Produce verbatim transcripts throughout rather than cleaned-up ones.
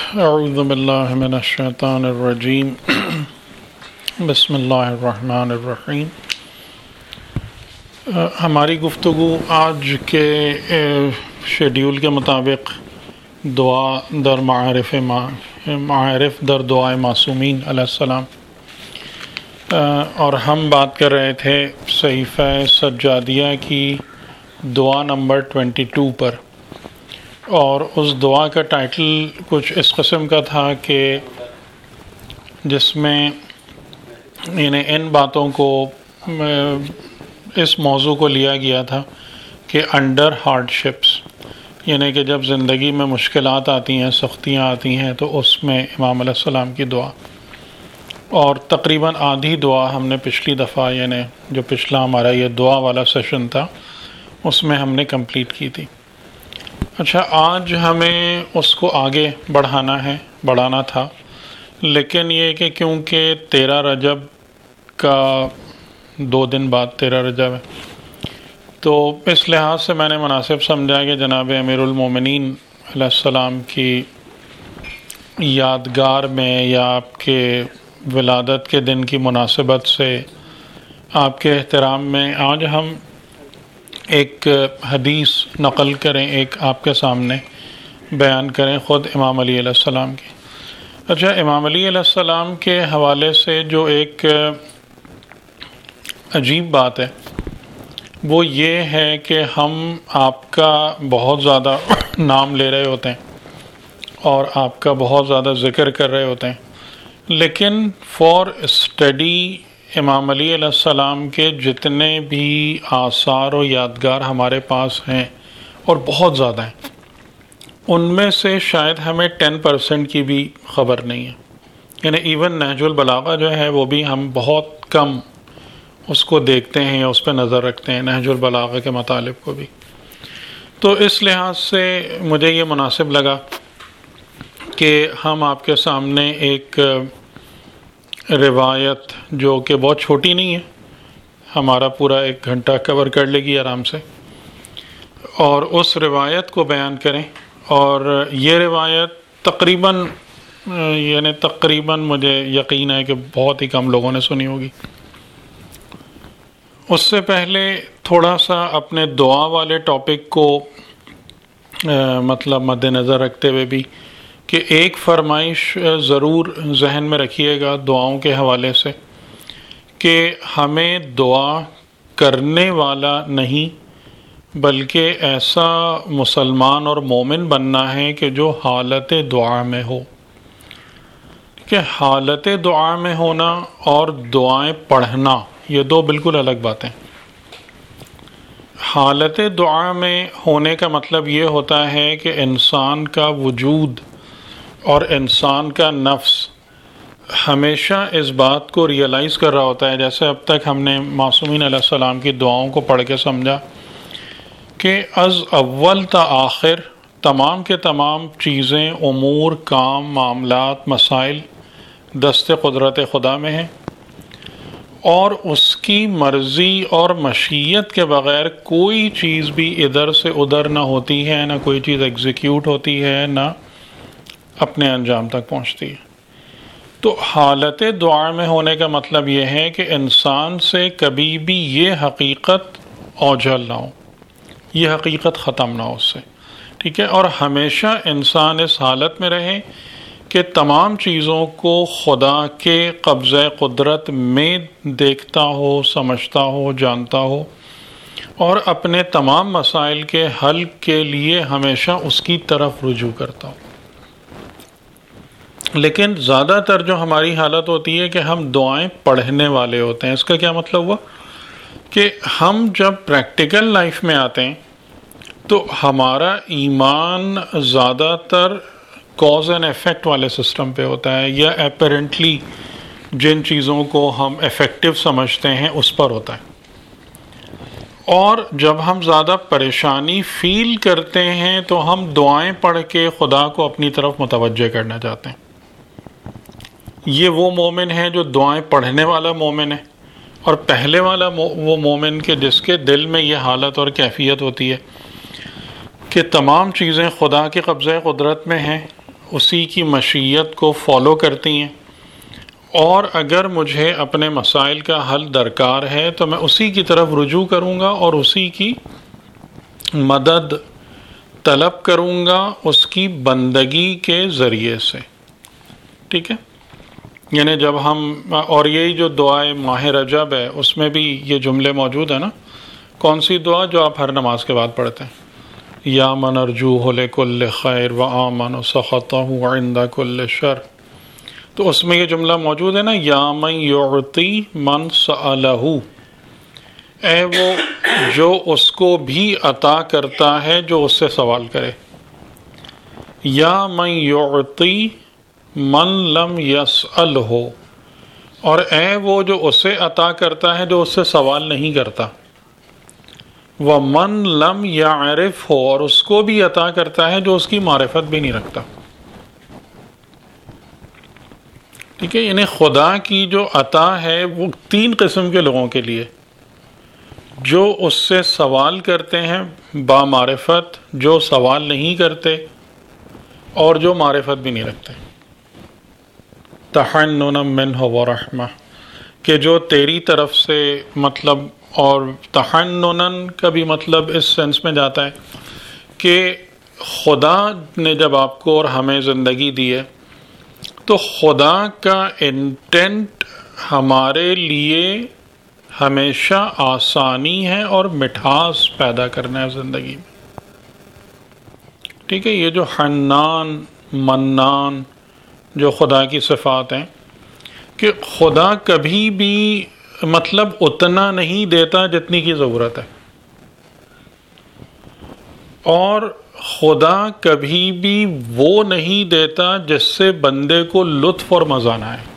اعوذ باللہ من الشیطان الرجیم بسم اللہ الرحمن الرحیم۔ ہماری گفتگو آج کے شیڈیول کے مطابق دعا در معارف معارف در دعائے معصومین علیہ السلام، اور ہم بات کر رہے تھے صحیفہ سجادیہ کی دعا نمبر بائیس پر، اور اس دعا کا ٹائٹل کچھ اس قسم کا تھا کہ جس میں یعنی ان باتوں کو اس موضوع کو لیا گیا تھا کہ انڈر ہارڈ شپس، یعنی کہ جب زندگی میں مشکلات آتی ہیں، سختیاں آتی ہیں، تو اس میں امام علیہ السلام کی دعا، اور تقریباً آدھی دعا ہم نے پچھلی دفعہ یعنی جو پچھلا ہمارا یہ دعا والا سیشن تھا اس میں ہم نے کمپلیٹ کی تھی۔ اچھا، آج ہمیں اس کو آگے بڑھانا ہے بڑھانا تھا، لیکن یہ کہ کیونکہ تیرہ رجب کا دو دن بعد تیرہ رجب ہے، تو اس لحاظ سے میں نے مناسب سمجھا کہ جناب امیر المومنین علیہ السلام کی یادگار میں یا آپ کے ولادت کے دن کی مناسبت سے آپ کے احترام میں آج ہم ایک حدیث نقل کریں، ایک آپ کے سامنے بیان کریں خود امام علی علیہ السلام کی۔ اچھا، امام علی علیہ السلام کے حوالے سے جو ایک عجیب بات ہے وہ یہ ہے کہ ہم آپ کا بہت زیادہ نام لے رہے ہوتے ہیں اور آپ کا بہت زیادہ ذکر کر رہے ہوتے ہیں، لیکن فار اسٹڈی امام علی علیہ السلام کے جتنے بھی آثار و یادگار ہمارے پاس ہیں، اور بہت زیادہ ہیں، ان میں سے شاید ہمیں ٹین پرسنٹ کی بھی خبر نہیں ہے۔ یعنی ایون نہج البلاغہ جو ہے وہ بھی ہم بہت کم اس کو دیکھتے ہیں یا اس پہ نظر رکھتے ہیں، نہج البلاغہ کے مطالب کو بھی۔ تو اس لحاظ سے مجھے یہ مناسب لگا کہ ہم آپ کے سامنے ایک روایت جو کہ بہت چھوٹی نہیں ہے، ہمارا پورا ایک گھنٹہ کور کر لے گی آرام سے، اور اس روایت کو بیان کریں۔ اور یہ روایت تقریباً یعنی تقریباً مجھے یقین ہے کہ بہت ہی کم لوگوں نے سنی ہوگی۔ اس سے پہلے تھوڑا سا اپنے دعا والے ٹاپک کو مطلب مد نظر رکھتے ہوئے بھی کہ ایک فرمائش ضرور ذہن میں رکھیے گا دعاؤں کے حوالے سے، کہ ہمیں دعا کرنے والا نہیں بلکہ ایسا مسلمان اور مومن بننا ہے کہ جو حالت دعا میں ہو، کہ حالت دعا میں ہونا اور دعائیں پڑھنا یہ دو بالکل الگ باتیں۔ حالت دعا میں ہونے کا مطلب یہ ہوتا ہے کہ انسان کا وجود اور انسان کا نفس ہمیشہ اس بات کو ریئلائز کر رہا ہوتا ہے، جیسے اب تک ہم نے معصومین علیہ السلام کی دعاؤں کو پڑھ کے سمجھا کہ از اول تا آخر تمام کے تمام چیزیں، امور، کام، معاملات، مسائل دست قدرت خدا میں ہیں، اور اس کی مرضی اور مشیت کے بغیر کوئی چیز بھی ادھر سے ادھر نہ ہوتی ہے، نہ کوئی چیز ایگزیکیوٹ ہوتی ہے، نہ اپنے انجام تک پہنچتی ہے۔ تو حالت دعا میں ہونے کا مطلب یہ ہے کہ انسان سے کبھی بھی یہ حقیقت اوجھل نہ ہو، یہ حقیقت ختم نہ ہو اس سے، ٹھیک ہے، اور ہمیشہ انسان اس حالت میں رہے کہ تمام چیزوں کو خدا کے قبضہ قدرت میں دیکھتا ہو، سمجھتا ہو، جانتا ہو، اور اپنے تمام مسائل کے حل کے لیے ہمیشہ اس کی طرف رجوع کرتا ہو۔ لیکن زیادہ تر جو ہماری حالت ہوتی ہے کہ ہم دعائیں پڑھنے والے ہوتے ہیں۔ اس کا کیا مطلب ہوا کہ ہم جب پریکٹیکل لائف میں آتے ہیں تو ہمارا ایمان زیادہ تر کاز اینڈ ایفیکٹ والے سسٹم پہ ہوتا ہے، یا اپیرنٹلی جن چیزوں کو ہم افیکٹو سمجھتے ہیں اس پر ہوتا ہے، اور جب ہم زیادہ پریشانی فیل کرتے ہیں تو ہم دعائیں پڑھ کے خدا کو اپنی طرف متوجہ کرنا چاہتے ہیں۔ یہ وہ مومن ہے جو دعائیں پڑھنے والا مومن ہے، اور پہلے والا وہ مومن کے جس کے دل میں یہ حالت اور کیفیت ہوتی ہے کہ تمام چیزیں خدا کے قبضہ قدرت میں ہیں، اسی کی مشیت کو فالو کرتی ہیں، اور اگر مجھے اپنے مسائل کا حل درکار ہے تو میں اسی کی طرف رجوع کروں گا اور اسی کی مدد طلب کروں گا اس کی بندگی کے ذریعے سے. ٹھیک ہے، یعنی جب ہم، اور یہی جو دعائے ماہ رجب ہے اس میں بھی یہ جملے موجود ہیں نا. کون سی دعا؟ جو آپ ہر نماز کے بعد پڑھتے ہیں، یا من ارجوہ لکل خیر و آمن سخطہ عند کل شر. تو اس میں یہ جملہ موجود ہے نا، یا من یعطی من سألہ، اے وہ جو اس کو بھی عطا کرتا ہے جو اس سے سوال کرے. یا من یعطی من لم یسألہ، اور اے وہ جو اسے عطا کرتا ہے جو اس سے سوال نہیں کرتا. ومن لم یعرف ہو، اور اس کو بھی عطا کرتا ہے جو اس کی معرفت بھی نہیں رکھتا. ٹھیک ہے، یعنی خدا کی جو عطا ہے وہ تین قسم کے لوگوں کے لیے: جو اس سے سوال کرتے ہیں با معرفت، جو سوال نہیں کرتے، اور جو معرفت بھی نہیں رکھتے. تحننا منہ ورحمہ، کہ جو تیری طرف سے، مطلب، اور تحننن کا بھی مطلب اس سینس میں جاتا ہے کہ خدا نے جب آپ کو اور ہمیں زندگی دی ہے تو خدا کا انٹینٹ ہمارے لیے ہمیشہ آسانی ہے اور مٹھاس پیدا کرنا ہے زندگی میں. ٹھیک ہے، یہ جو حنان، منان، جو خدا کی صفات ہیں، کہ خدا کبھی بھی مطلب اتنا نہیں دیتا جتنی کی ضرورت ہے، اور خدا کبھی بھی وہ نہیں دیتا جس سے بندے کو لطف اور مزہ نہ آئے.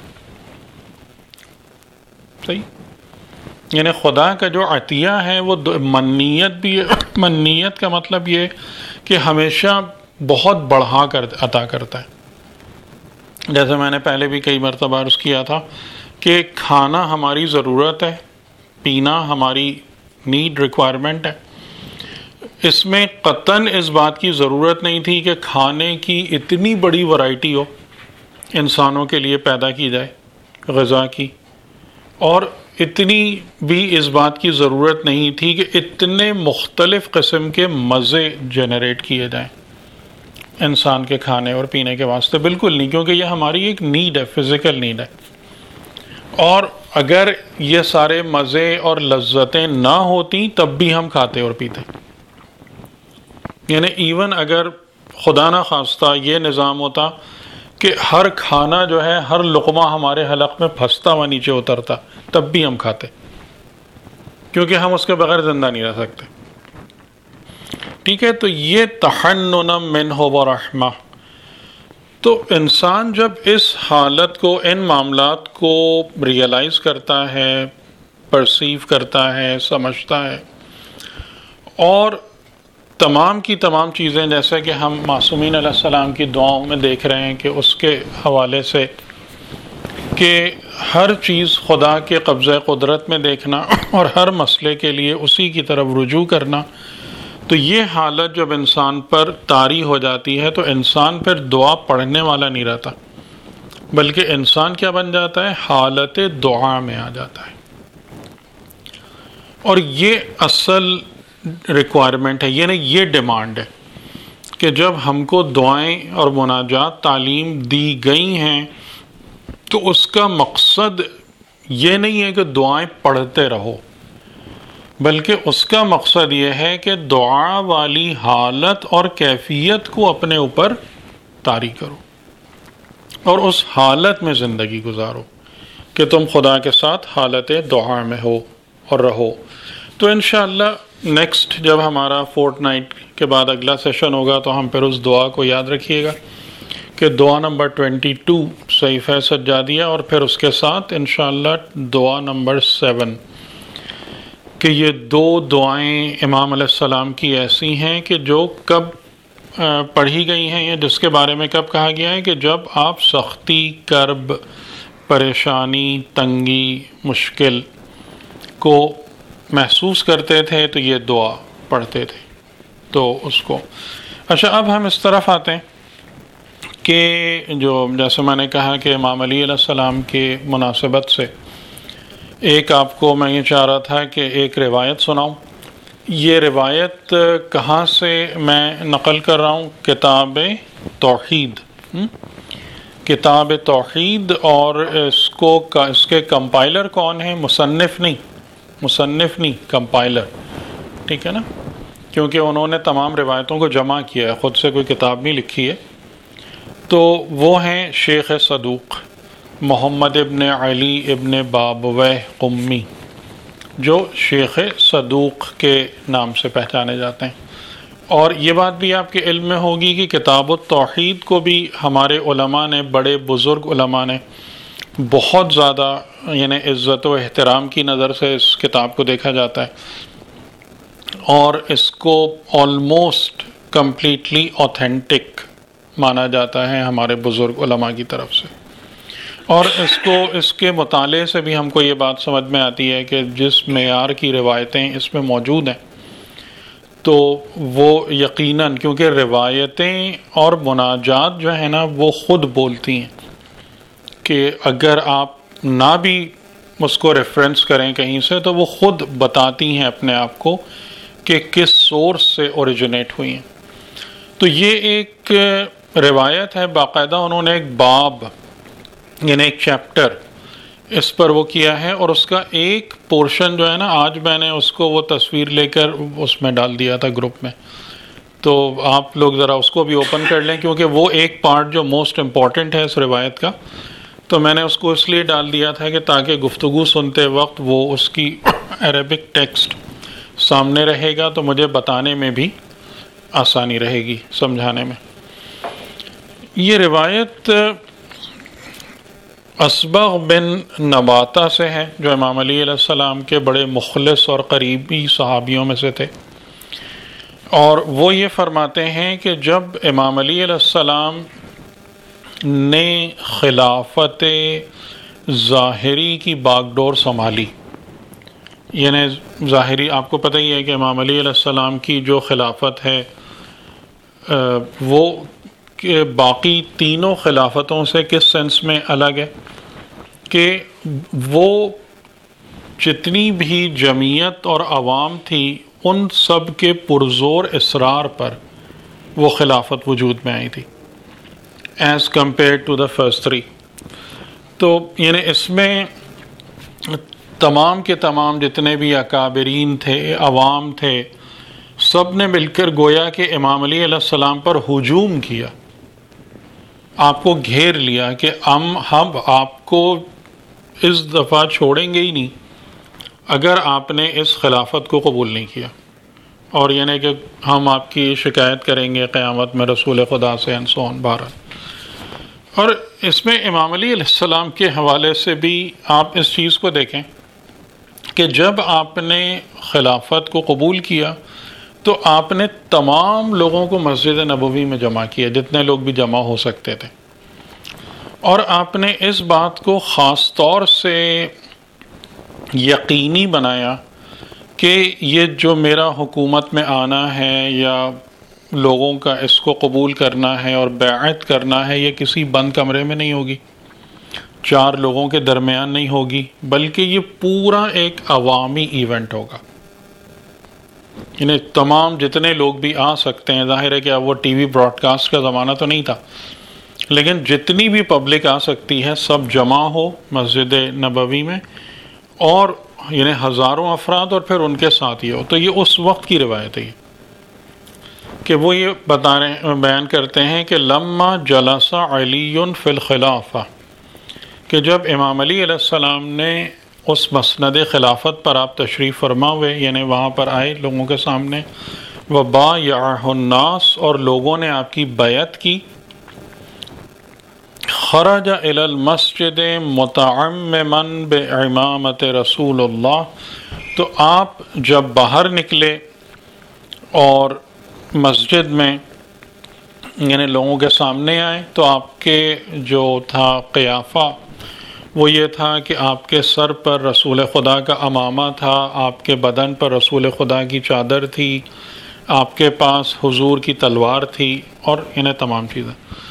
صحیح، یعنی خدا کا جو عطیہ ہے وہ منیت بھی ہے. منیت کا مطلب یہ کہ ہمیشہ بہت بڑھا کر عطا کرتا ہے. جیسے میں نے پہلے بھی کئی مرتبہ عرض کیا تھا کہ کھانا ہماری ضرورت ہے، پینا ہماری نیڈ، ریکوائرمنٹ ہے. اس میں قطعاً اس بات کی ضرورت نہیں تھی کہ کھانے کی اتنی بڑی ورائٹی ہو، انسانوں کے لیے پیدا کی جائے غذا کی، اور اتنی بھی اس بات کی ضرورت نہیں تھی کہ اتنے مختلف قسم کے مزے جنریٹ کیے جائیں انسان کے کھانے اور پینے کے واسطے. بالکل نہیں، کیونکہ یہ ہماری ایک نیڈ ہے، فزیکل نیڈ ہے. اور اگر یہ سارے مزے اور لذتیں نہ ہوتی تب بھی ہم کھاتے اور پیتے. یعنی ایون اگر خدا نہ خواستہ یہ نظام ہوتا کہ ہر کھانا جو ہے، ہر لقمہ ہمارے حلق میں پھنستا ہوا نیچے اترتا، تب بھی ہم کھاتے، کیونکہ ہم اس کے بغیر زندہ نہیں رہ سکتے. ٹھیک ہے، تو یہ تحنن منہ ورحمہ. تو انسان جب اس حالت کو، ان معاملات کو ریئلائز کرتا ہے، پرسیو کرتا ہے، سمجھتا ہے، اور تمام کی تمام چیزیں جیسے کہ ہم معصومین علیہ السلام کی دعاؤں میں دیکھ رہے ہیں کہ اس کے حوالے سے کہ ہر چیز خدا کے قبضہ قدرت میں دیکھنا اور ہر مسئلے کے لیے اسی کی طرف رجوع کرنا، تو یہ حالت جب انسان پر طاری ہو جاتی ہے تو انسان پھر دعا پڑھنے والا نہیں رہتا، بلکہ انسان کیا بن جاتا ہے؟ حالت دعا میں آ جاتا ہے. اور یہ اصل ریکوائرمنٹ ہے، یعنی یہ ڈیمانڈ ہے کہ جب ہم کو دعائیں اور مناجات تعلیم دی گئی ہیں تو اس کا مقصد یہ نہیں ہے کہ دعائیں پڑھتے رہو، بلکہ اس کا مقصد یہ ہے کہ دعا والی حالت اور کیفیت کو اپنے اوپر طاری کرو اور اس حالت میں زندگی گزارو کہ تم خدا کے ساتھ حالت دعا میں ہو اور رہو. تو انشاءاللہ نیکسٹ جب ہمارا فورٹ نائٹ کے بعد اگلا سیشن ہوگا تو ہم پھر اس دعا کو یاد رکھیے گا کہ دعا نمبر ٹوینٹی ٹو صحیفہ سجادیہ، اور پھر اس کے ساتھ انشاءاللہ دعا نمبر سیون، کہ یہ دو دعائیں امام علیہ السلام کی ایسی ہیں کہ جو کب پڑھی گئی ہیں، یا جس کے بارے میں کب کہا گیا ہے کہ جب آپ سختی، کرب، پریشانی، تنگی، مشکل کو محسوس کرتے تھے تو یہ دعا پڑھتے تھے. تو اس کو اچھا، اب ہم اس طرف آتے ہیں کہ جو جیسے میں نے کہا کہ امام علی علیہ السلام کے مناسبت سے ایک آپ کو میں یہ چاہ رہا تھا کہ ایک روایت سناؤں. یہ روایت کہاں سے میں نقل کر رہا ہوں؟ کتاب توحید. کتاب توحید. اور اس کو اس کے کمپائلر کون ہیں؟ مصنف نہیں مصنف نہیں کمپائلر. ٹھیک ہے نا، کیونکہ انہوں نے تمام روایتوں کو جمع کیا ہے، خود سے کوئی کتاب نہیں لکھی ہے. تو وہ ہیں شیخ صدوق محمد ابن علی ابن بابویہ قمی، جو شیخ صدوق کے نام سے پہچانے جاتے ہیں. اور یہ بات بھی آپ کے علم میں ہوگی کہ کتاب التوحید کو بھی ہمارے علماء نے، بڑے بزرگ علماء نے بہت زیادہ یعنی عزت و احترام کی نظر سے اس کتاب کو دیکھا جاتا ہے، اور اس کو آلموسٹ کمپلیٹلی اوتھینٹک مانا جاتا ہے ہمارے بزرگ علماء کی طرف سے. اور اس کو اس کے مطالعے سے بھی ہم کو یہ بات سمجھ میں آتی ہے کہ جس معیار کی روایتیں اس میں موجود ہیں تو وہ یقیناً، کیونکہ روایتیں اور مناجات جو ہے نا وہ خود بولتی ہیں کہ اگر آپ نہ بھی اس کو ریفرنس کریں کہیں سے تو وہ خود بتاتی ہیں اپنے آپ کو کہ کس سورس سے اوریجنیٹ ہوئی ہیں. تو یہ ایک روایت ہے، باقاعدہ انہوں نے ایک باب یعنی ایک چیپٹر اس پر وہ کیا ہے، اور اس کا ایک پورشن جو ہے نا، آج میں نے اس کو وہ تصویر لے کر اس میں ڈال دیا تھا گروپ میں، تو آپ لوگ ذرا اس کو بھی اوپن کر لیں، کیونکہ وہ ایک پارٹ جو موسٹ امپورٹنٹ ہے اس روایت کا، تو میں نے اس کو اس لیے ڈال دیا تھا کہ تاکہ گفتگو سنتے وقت وہ اس کی عربک ٹیکسٹ سامنے رہے گا تو مجھے بتانے میں بھی آسانی رہے گی، سمجھانے میں. یہ روایت اصبغ بن نباتہ سے ہے، جو امام علی علیہ السلام کے بڑے مخلص اور قریبی صحابیوں میں سے تھے. اور وہ یہ فرماتے ہیں کہ جب امام علی علیہ السلام نے خلافت ظاہری کی باغ ڈور سنبھالی، یعنی ظاہری آپ کو پتہ ہی ہے کہ امام علی علیہ السلام کی جو خلافت ہے وہ کہ باقی تینوں خلافتوں سے کس سینس میں الگ ہے کہ وہ جتنی بھی جمعیت اور عوام تھی ان سب کے پرزور اصرار پر وہ خلافت وجود میں آئی تھی as compare to the first three. تو یعنی اس میں تمام کے تمام جتنے بھی اکابرین تھے، عوام تھے، سب نے مل کر گویا کہ امام علی علیہ السلام پر ہجوم کیا، آپ کو گھیر لیا کہ ہم ہم آپ کو اس دفعہ چھوڑیں گے ہی نہیں اگر آپ نے اس خلافت کو قبول نہیں کیا، اور یعنی کہ ہم آپ کی شکایت کریں گے قیامت میں رسول خدا سے انسون بارہ. اور اس میں امام علی علیہ السلام کے حوالے سے بھی آپ اس چیز کو دیکھیں کہ جب آپ نے خلافت کو قبول کیا تو آپ نے تمام لوگوں کو مسجد نبوی میں جمع کیا، جتنے لوگ بھی جمع ہو سکتے تھے، اور آپ نے اس بات کو خاص طور سے یقینی بنایا کہ یہ جو میرا حکومت میں آنا ہے یا لوگوں کا اس کو قبول کرنا ہے اور بیعت کرنا ہے، یہ کسی بند کمرے میں نہیں ہوگی، چار لوگوں کے درمیان نہیں ہوگی، بلکہ یہ پورا ایک عوامی ایونٹ ہوگا. یعنی تمام جتنے لوگ بھی آ سکتے ہیں، ظاہر ہے کہ اب وہ ٹی وی براڈ کاسٹ کا زمانہ تو نہیں تھا، لیکن جتنی بھی پبلک آ سکتی ہے سب جمع ہو مسجد نبوی میں، اور یعنی ہزاروں افراد اور پھر ان کے ساتھ یہ ہو. تو یہ اس وقت کی روایت ہے کہ وہ یہ بتا رہے بیان کرتے ہیں کہ لما جلس علی فی الخلافہ، کہ جب امام علی علیہ السلام نے اس مسند خلافت پر آپ تشریف فرما ہوئے، یعنی وہاں پر آئے لوگوں کے سامنے، وبایعہ الناس، اور لوگوں نے آپ کی بیعت کی، خرج الی المسجد متعمما بعمامۃ رسول اللہ، تو آپ جب باہر نکلے اور مسجد میں یعنی لوگوں کے سامنے آئے تو آپ کے جو تھا قیافہ وہ یہ تھا کہ آپ کے سر پر رسول خدا کا عمامہ تھا، آپ کے بدن پر رسول خدا کی چادر تھی، آپ کے پاس حضور کی تلوار تھی، اور انہیں تمام چیزیں.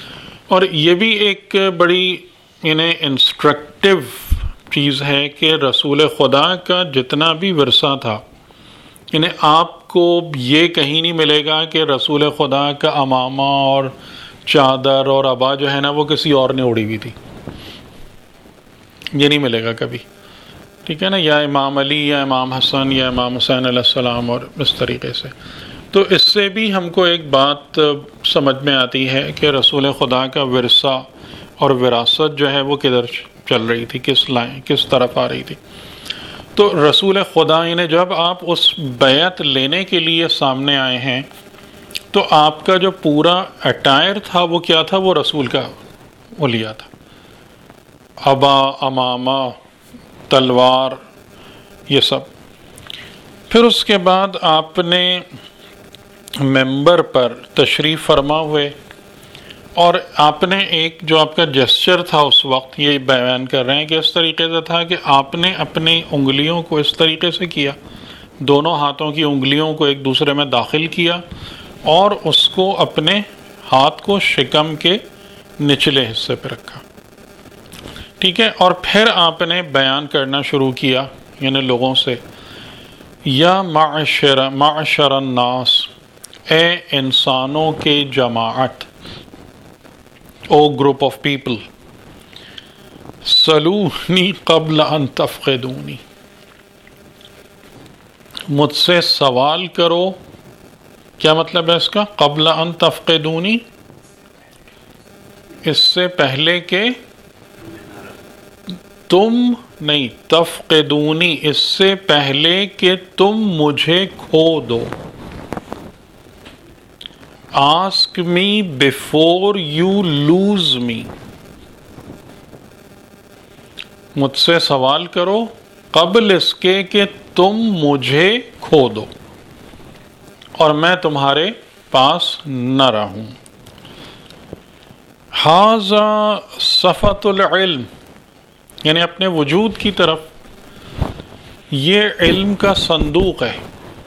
اور یہ بھی ایک بڑی یعنی انسٹرکٹیو چیز ہے کہ رسول خدا کا جتنا بھی ورثہ تھا، یعنی آپ کو یہ کہیں نہیں ملے گا کہ رسول خدا کا عمامہ اور چادر اور عبا جو ہے نا وہ کسی اور نے اڑی ہوئی تھی، یہ نہیں ملے گا کبھی، ٹھیک ہے نا، یا امام علی یا امام حسن یا امام حسین علیہ السلام اور اس طریقے سے. تو اس سے بھی ہم کو ایک بات سمجھ میں آتی ہے کہ رسول خدا کا ورثہ اور وراثت جو ہے وہ کدھر چل رہی تھی، کس لائن کس طرف آ رہی تھی. تو رسول خدا نے جب آپ اس بیعت لینے کے لیے سامنے آئے ہیں تو آپ کا جو پورا اٹائر تھا وہ کیا تھا؟ وہ رسول کا وہ لیا تھا، عبا، عمامہ، تلوار، یہ سب. پھر اس کے بعد آپ نے ممبر پر تشریف فرما ہوئے اور آپ نے ایک جو آپ کا جسچر تھا اس وقت، یہ بیان کر رہے ہیں کہ اس طریقے سے تھا کہ آپ نے اپنی انگلیوں کو اس طریقے سے کیا، دونوں ہاتھوں کی انگلیوں کو ایک دوسرے میں داخل کیا اور اس کو اپنے ہاتھ کو شکم کے نچلے حصے پہ رکھا، ٹھیک ہے. اور پھر آپ نے بیان کرنا شروع کیا یعنی لوگوں سے، یا معشر معشر الناس، اے انسانوں کے جماعت، او گروپ آف پیپل، سلونی قبل ان تفقدونی، مجھ سے سوال کرو. کیا مطلب ہے اس کا؟ قبل ان تفقدونی، اس سے پہلے کہ تم نہیں، تفقدونی اس سے پہلے کہ تم مجھے کھو دو. Ask me before you lose me. مجھ سے سوال کرو قبل اس کے کہ تم مجھے کھو دو اور میں تمہارے پاس نہ رہوں. ھذا صفت العلم، یعنی اپنے وجود کی طرف یہ علم کا صندوق ہے،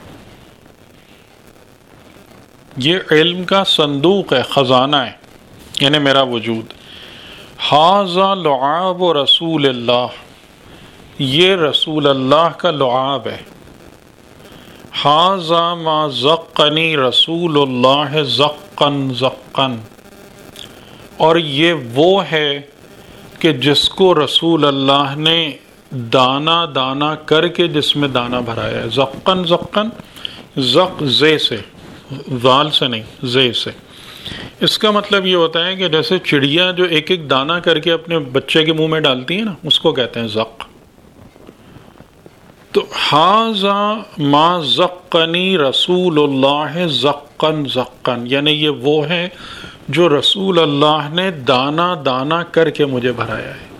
یہ علم کا صندوق ہے، خزانہ ہے، یعنی میرا وجود. ھذا لعاب رسول اللہ، یہ رسول اللہ کا لعاب ہے. ھذا ما زقنی رسول اللہ زقن زقن، اور یہ وہ ہے کہ جس کو رسول اللہ نے دانہ دانہ کر کے جس میں دانہ بھرایا ہے. زقن زقن، زق زے سے، ذال سے نہیں، زے سے. اس کا مطلب یہ ہوتا ہے کہ جیسے چڑیا جو ایک ایک دانہ کر کے اپنے بچے کے منہ میں ڈالتی ہے نا، اس کو کہتے ہیں زق. تو ھذا ما زقنی رسول اللہ زقن زقن، یعنی یہ وہ ہے جو رسول اللہ نے دانہ دانہ کر کے مجھے بھرایا ہے.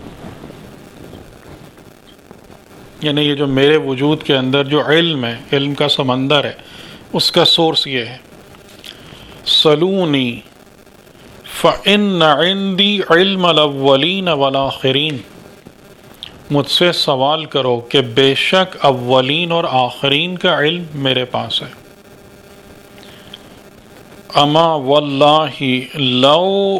یعنی یہ جو میرے وجود کے اندر جو علم ہے، علم کا سمندر ہے، اس کا سورس یہ ہے. سلونی فإن عندی علم الاولین والآخرین، مجھ سے سوال کرو کہ بے شک اولین اور آخرین کا علم میرے پاس ہے. اما واللہ لو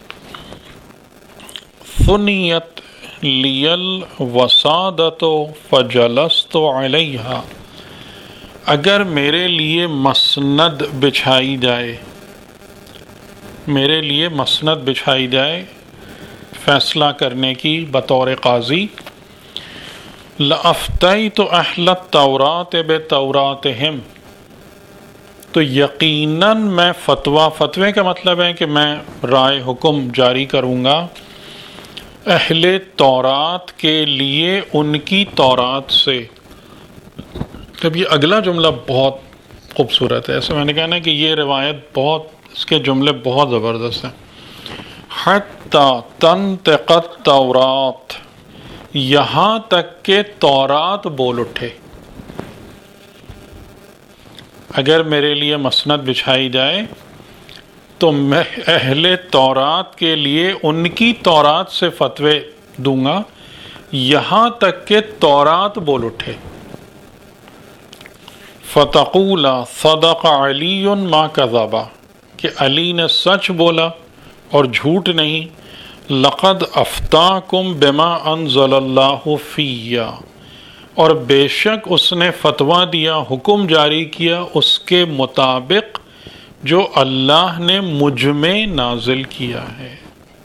ثنیت لی الوسادۃ فجلست علیہا، اگر میرے لیے مسند بچھائی جائے، میرے لیے مسند بچھائی جائے فیصلہ کرنے کی بطور قاضی، لَأَفْتَيْتُ أَهْلَ التَّوْرَاةِ بِتَوْرَاتِهِمْ، تو یقیناً میں فتویٰ، فتوے کا مطلب ہے کہ میں رائے حکم جاری کروں گا اہل تورات کے لیے ان کی تورات سے. اب یہ اگلا جملہ بہت خوبصورت ہے، ایسے میں نے کہا نا کہ یہ روایت بہت، اس کے جملے بہت زبردست ہیں. حتی تنطق التورات، یہاں تک کہ تورات بول اٹھے. اگر میرے لیے مسند بچھائی جائے تو میں اہل تورات کے لیے ان کی تورات سے فتوے دوں گا یہاں تک کہ تورات بول اٹھے. فتقولا صدق علی ما کذبا، کہ علی نے سچ بولا اور جھوٹ نہیں، لقد افتاکم بما انزل اللہ فیہ، اور بے شک اس نے فتویٰ دیا، حکم جاری کیا اس کے مطابق جو اللہ نے مجھ میں نازل کیا ہے.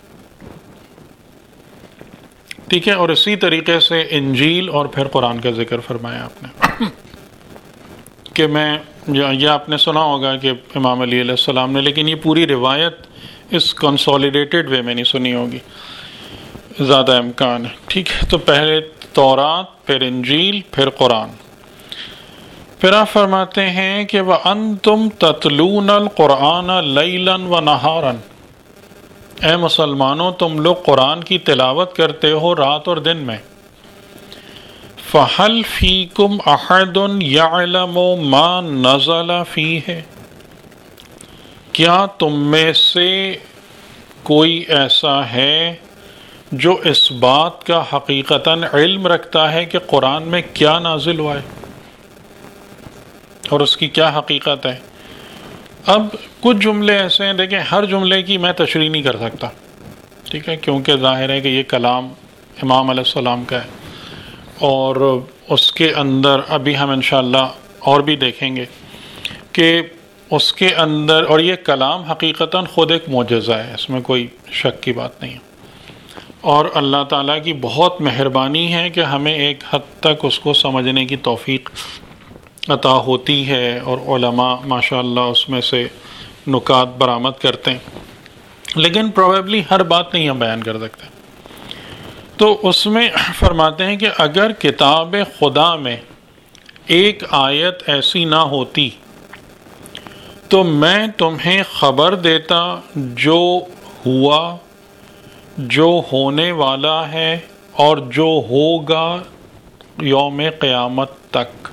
ٹھیک ہے. اور اسی طریقے سے انجیل اور پھر قرآن کا ذکر فرمایا آپ نے کہ میں، یہ آپ نے سنا ہوگا کہ امام علی علیہ السلام نے، لیکن یہ پوری روایت اس کنسولیڈیٹڈ وے میں نہیں سنی ہوگی، زیادہ امکان ہے. ٹھیک ہے. تو پہلے تورات، پھر انجیل، پھر قرآن. پھر آپ فرماتے ہیں کہ وَأَنْتُمْ تَتْلُونَ الْقُرْآنَ لَيْلًا وَنَهَارًا، اے مسلمانوں تم لوگ قرآن کی تلاوت کرتے ہو رات اور دن میں. فَهَلْ فِيكُمْ أَحَدٌ يَعْلَمُ مَا نَزَلَ فِيهِ، کیا تم میں سے کوئی ایسا ہے جو اس بات کا حقیقتاً علم رکھتا ہے کہ قرآن میں کیا نازل ہوا ہے اور اس کی کیا حقیقت ہے؟ اب کچھ جملے ایسے ہیں، دیکھیں ہر جملے کی میں تشریح نہیں کر سکتا، ٹھیک ہے، کیونکہ ظاہر ہے کہ یہ کلام امام علیہ السلام کا ہے، اور اس کے اندر ابھی ہم انشاءاللہ اور بھی دیکھیں گے کہ اس کے اندر، اور یہ کلام حقیقتاً خود ایک معجزہ ہے، اس میں کوئی شک کی بات نہیں ہے، اور اللہ تعالیٰ کی بہت مہربانی ہے کہ ہمیں ایک حد تک اس کو سمجھنے کی توفیق عطا ہوتی ہے، اور علماء ماشاءاللہ اس میں سے نکات برآمد کرتے ہیں، لیکن پروبیبلی ہر بات نہیں ہم بیان کر سکتے. تو اس میں فرماتے ہیں کہ اگر کتاب خدا میں ایک آیت ایسی نہ ہوتی تو میں تمہیں خبر دیتا جو ہوا، جو ہونے والا ہے، اور جو ہوگا یوم قیامت تک.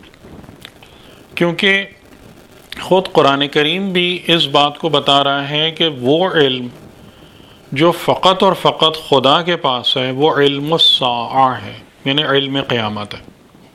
کیونکہ خود قرآن کریم بھی اس بات کو بتا رہا ہے کہ وہ علم جو فقط اور فقط خدا کے پاس ہے وہ علم الساعہ ہے، یعنی علم قیامت ہے.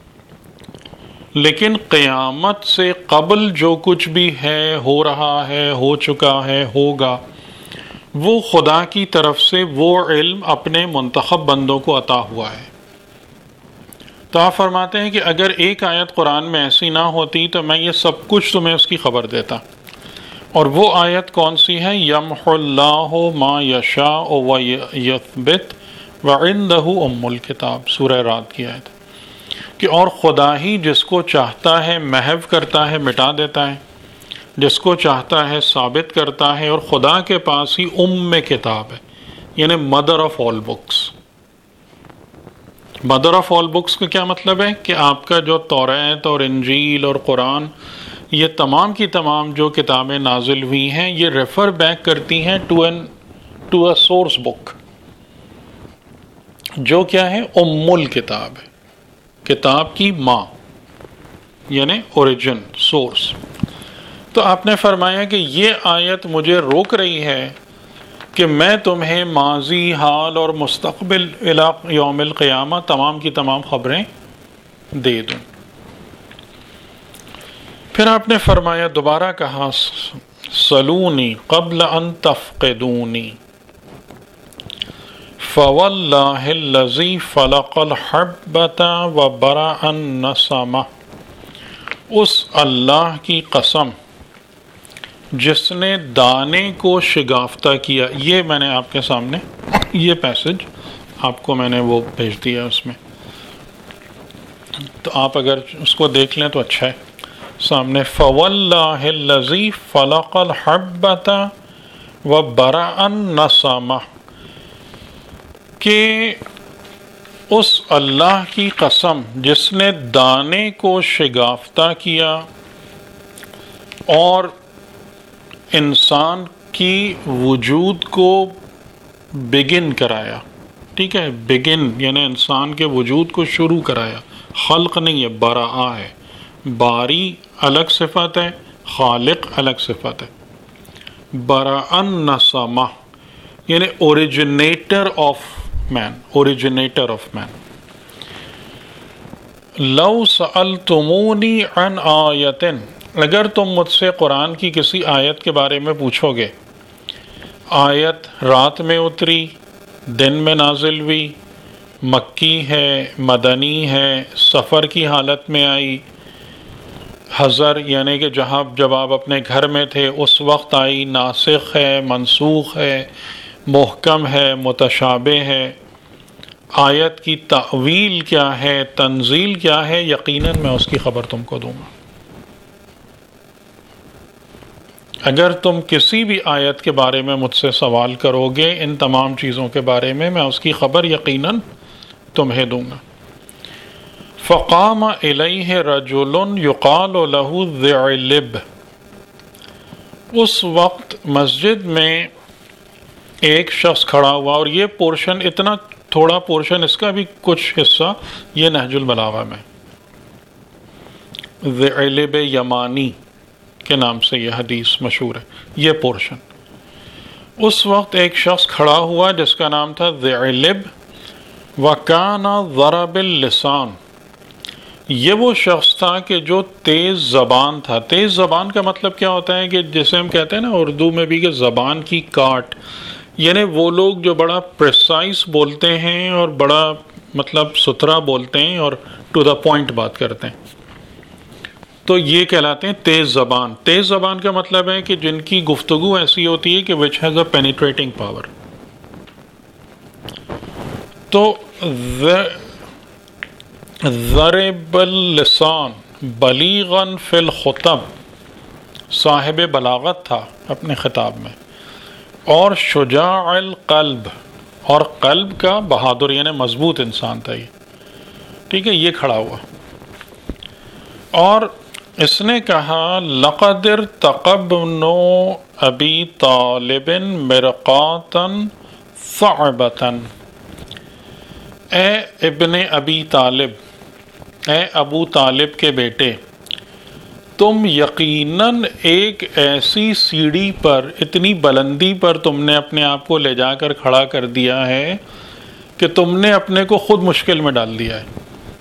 لیکن قیامت سے قبل جو کچھ بھی ہے، ہو رہا ہے، ہو چکا ہے، ہوگا، وہ خدا کی طرف سے وہ علم اپنے منتخب بندوں کو عطا ہوا ہے. تو آپ فرماتے ہیں کہ اگر ایک آیت قرآن میں ایسی نہ ہوتی تو میں یہ سب کچھ تمہیں اس کی خبر دیتا. اور وہ آیت کون سی ہے؟ یمحو اللہ ما یشاء ویثبت وعندہ ام الکتاب، سورہ رعد کی آیت، کہ اور خدا ہی جس کو چاہتا ہے محو کرتا ہے، مٹا دیتا ہے، جس کو چاہتا ہے ثابت کرتا ہے، اور خدا کے پاس ہی ام کتاب ہے، یعنی mother of all books. Mother of all books کا کیا مطلب ہے؟ کہ آپ کا جو توریت اور انجیل اور قرآن، یہ تمام کی تمام جو کتابیں نازل ہوئی ہیں یہ ریفر بیک کرتی ہیں to an to a source book, جو کیا ہے؟ ام الکتاب ہے، کتاب کی ماں، یعنی اوریجن، سورس. تو آپ نے فرمایا کہ یہ آیت مجھے روک رہی ہے کہ میں تمہیں ماضی، حال اور مستقبل الی یوم القیامہ تمام کی تمام خبریں دے دوں. پھر آپ نے فرمایا، دوبارہ کہا، سلونی قبل ان تفقدونی فواللہ الذی فلق الحبۃ وبرأ النسمہ، اس اللہ کی قسم جس نے دانے کو شگافتہ کیا. یہ میں نے آپ کے سامنے یہ پیسج آپ کو میں نے وہ بھیج دیا اس میں، تو آپ اگر اس کو دیکھ لیں تو اچھا ہے سامنے. فواللہ الذی فلق الحبۃ وبرأ النسمہ، کہ اس اللہ کی قسم جس نے دانے کو شگافتہ کیا اور انسان کی وجود کو بگن کرایا. ٹھیک ہے، بگن یعنی انسان کے وجود کو شروع کرایا، خلق نہیں ہے، برآ ہے. باری الگ صفت ہے، خالق الگ صفت ہے. برأ النسمہ یعنی originator of man, originator of man. لو سألتمونی عن آیۃ، اگر تم مجھ سے قرآن کی کسی آیت کے بارے میں پوچھو گے، آیت رات میں اتری، دن میں نازل ہوئی، مکی ہے، مدنی ہے، سفر کی حالت میں آئی، حضر یعنی کہ جہاں جب آپ اپنے گھر میں تھے اس وقت آئی، ناسخ ہے، منسوخ ہے، محکم ہے، متشابہ ہے، آیت کی تأویل کیا ہے، تنزیل کیا ہے، یقیناً میں اس کی خبر تم کو دوں گا۔ اگر تم کسی بھی آیت کے بارے میں مجھ سے سوال کرو گے ان تمام چیزوں کے بارے میں، میں اس کی خبر یقیناً تمہیں دوں گا۔ فقام الیہ رجل یقال له ذعلب، اس وقت مسجد میں ایک شخص کھڑا ہوا، اور یہ پورشن اتنا تھوڑا پورشن، اس کا بھی کچھ حصہ یہ نہج البلاغہ میں، ذعلب یمانی کے نام سے یہ حدیث مشہور ہے، یہ پورشن۔ اس وقت ایک شخص کھڑا ہوا جس کا نام تھا ذعلب، وَكَانَ ضَرَبِ اللسان، یہ وہ شخص تھا کہ جو تیز زبان تھا۔ تیز زبان کا مطلب کیا ہوتا ہے کہ جسے ہم کہتے ہیں نا اردو میں بھی کہ زبان کی کاٹ، یعنی وہ لوگ جو بڑا پریسائز بولتے ہیں اور بڑا مطلب ستھرا بولتے ہیں اور ٹو دا پوائنٹ بات کرتے ہیں، تو یہ کہلاتے ہیں تیز زبان۔ تیز زبان کا مطلب ہے کہ جن کی گفتگو ایسی ہوتی ہے کہ which has a penetrating power۔ تو ضرب اللسان بلیغا فی الخطب، صاحب بلاغت تھا اپنے خطاب میں، اور شجاع القلب، اور قلب کا بہادر یعنی مضبوط انسان تھا یہ، ٹھیک ہے۔ یہ کھڑا ہوا اور اس نے کہا لقد ارتقب ابن ابی طالب مرقاتا صعبتا، اے ابن ابی طالب، اے ابو طالب کے بیٹے، تم یقیناً ایک ایسی سیڑھی پر، اتنی بلندی پر تم نے اپنے آپ کو لے جا کر کھڑا کر دیا ہے کہ تم نے اپنے کو خود مشکل میں ڈال دیا ہے۔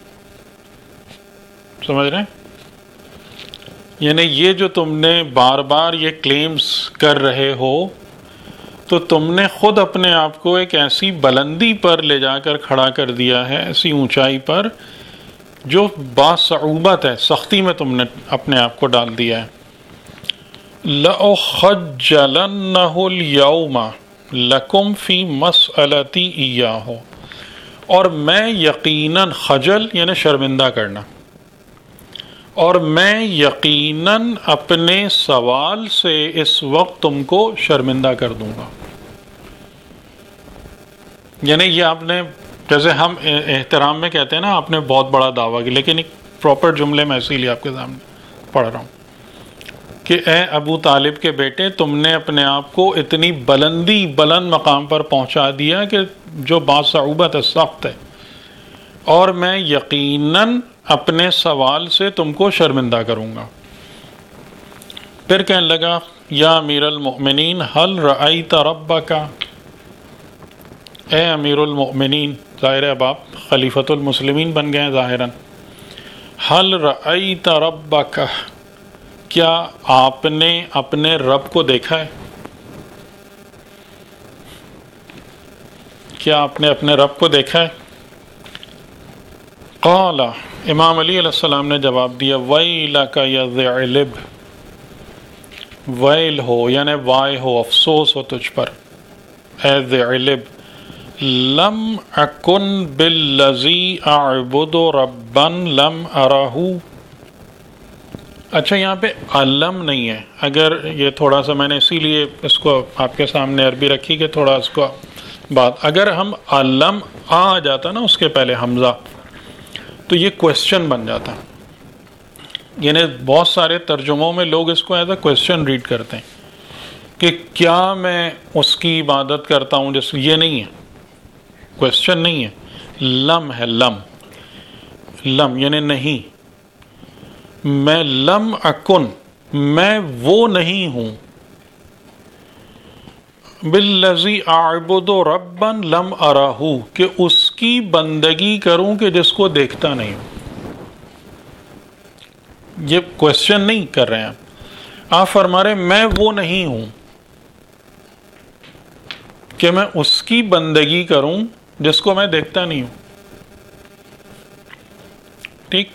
سمجھ رہے ہیں؟ یعنی یہ جو تم نے بار بار یہ کلیمز کر رہے ہو، تو تم نے خود اپنے آپ کو ایک ایسی بلندی پر لے جا کر کھڑا کر دیا ہے، ایسی اونچائی پر جو باصعوبت ہے، سختی میں تم نے اپنے آپ کو ڈال دیا ہے۔ لَأُخَجَّلَنَّهُ الْيَوْمَ لَكُمْ فِي مَسْأَلَتِي إِيَّاهُ، اور میں یقیناً، خجل یعنی شرمندہ کرنا، اور میں یقیناً اپنے سوال سے اس وقت تم کو شرمندہ کر دوں گا۔ یعنی یہ آپ نے، جیسے ہم احترام میں کہتے ہیں نا آپ نے بہت بڑا دعویٰ کیا، لیکن ایک پراپر جملے میں اسی لیے آپ کے سامنے پڑھ رہا ہوں کہ اے ابو طالب کے بیٹے، تم نے اپنے آپ کو اتنی بلندی، بلند مقام پر پہنچا دیا کہ جو باصعوبت ہے، سخت ہے، اور میں یقیناً اپنے سوال سے تم کو شرمندہ کروں گا۔ پھر کہنے لگا یا امیر المؤمنین هل رأیت ربک، اے امیر المؤمنین، ظاہر ہے اب آپ خلیفۃ المسلمین بن گئے ہیں ظاہراً، هل رأیت ربک، کیا آپ نے اپنے رب کو دیکھا ہے؟ کیا آپ نے اپنے رب کو دیکھا ہے؟ قال، امام علی علیہ السلام نے جواب دیا ویلک یا ذعلب، ویل ہو یعنی وائے ہو، افسوس ہو تجھ پر اے ذعلب، لم اکن بالذی اعبد ربا لم ارہ۔ اچھا یہاں پہ علم نہیں ہے، اگر یہ تھوڑا سا میں نے اسی لیے اس کو آپ کے سامنے عربی رکھی کہ تھوڑا اس کو بات، اگر ہم علم آ جاتا نا اس کے پہلے حمزہ تو یہ کویسچن بن جاتا، یعنی بہت سارے ترجموں میں لوگ اس کو ایز اے کویسچن ریڈ کرتے ہیں کہ کیا میں اس کی عبادت کرتا ہوں، جس یہ نہیں ہے، کویسچن نہیں ہے، لم ہے، لم لم یعنی نہیں، میں لم اکن، میں وہ نہیں ہوں، بالذی اعبد ربا لم ارہ، کہ اس کی بندگی کروں کہ جس کو دیکھتا نہیں ہوں۔ یہ کویسچن نہیں کر رہے ہیں آپ، آپ فرما رہے ہیں میں وہ نہیں ہوں، کہ میں اس کی بندگی کروں جس کو میں دیکھتا نہیں ہوں. ٹھیک.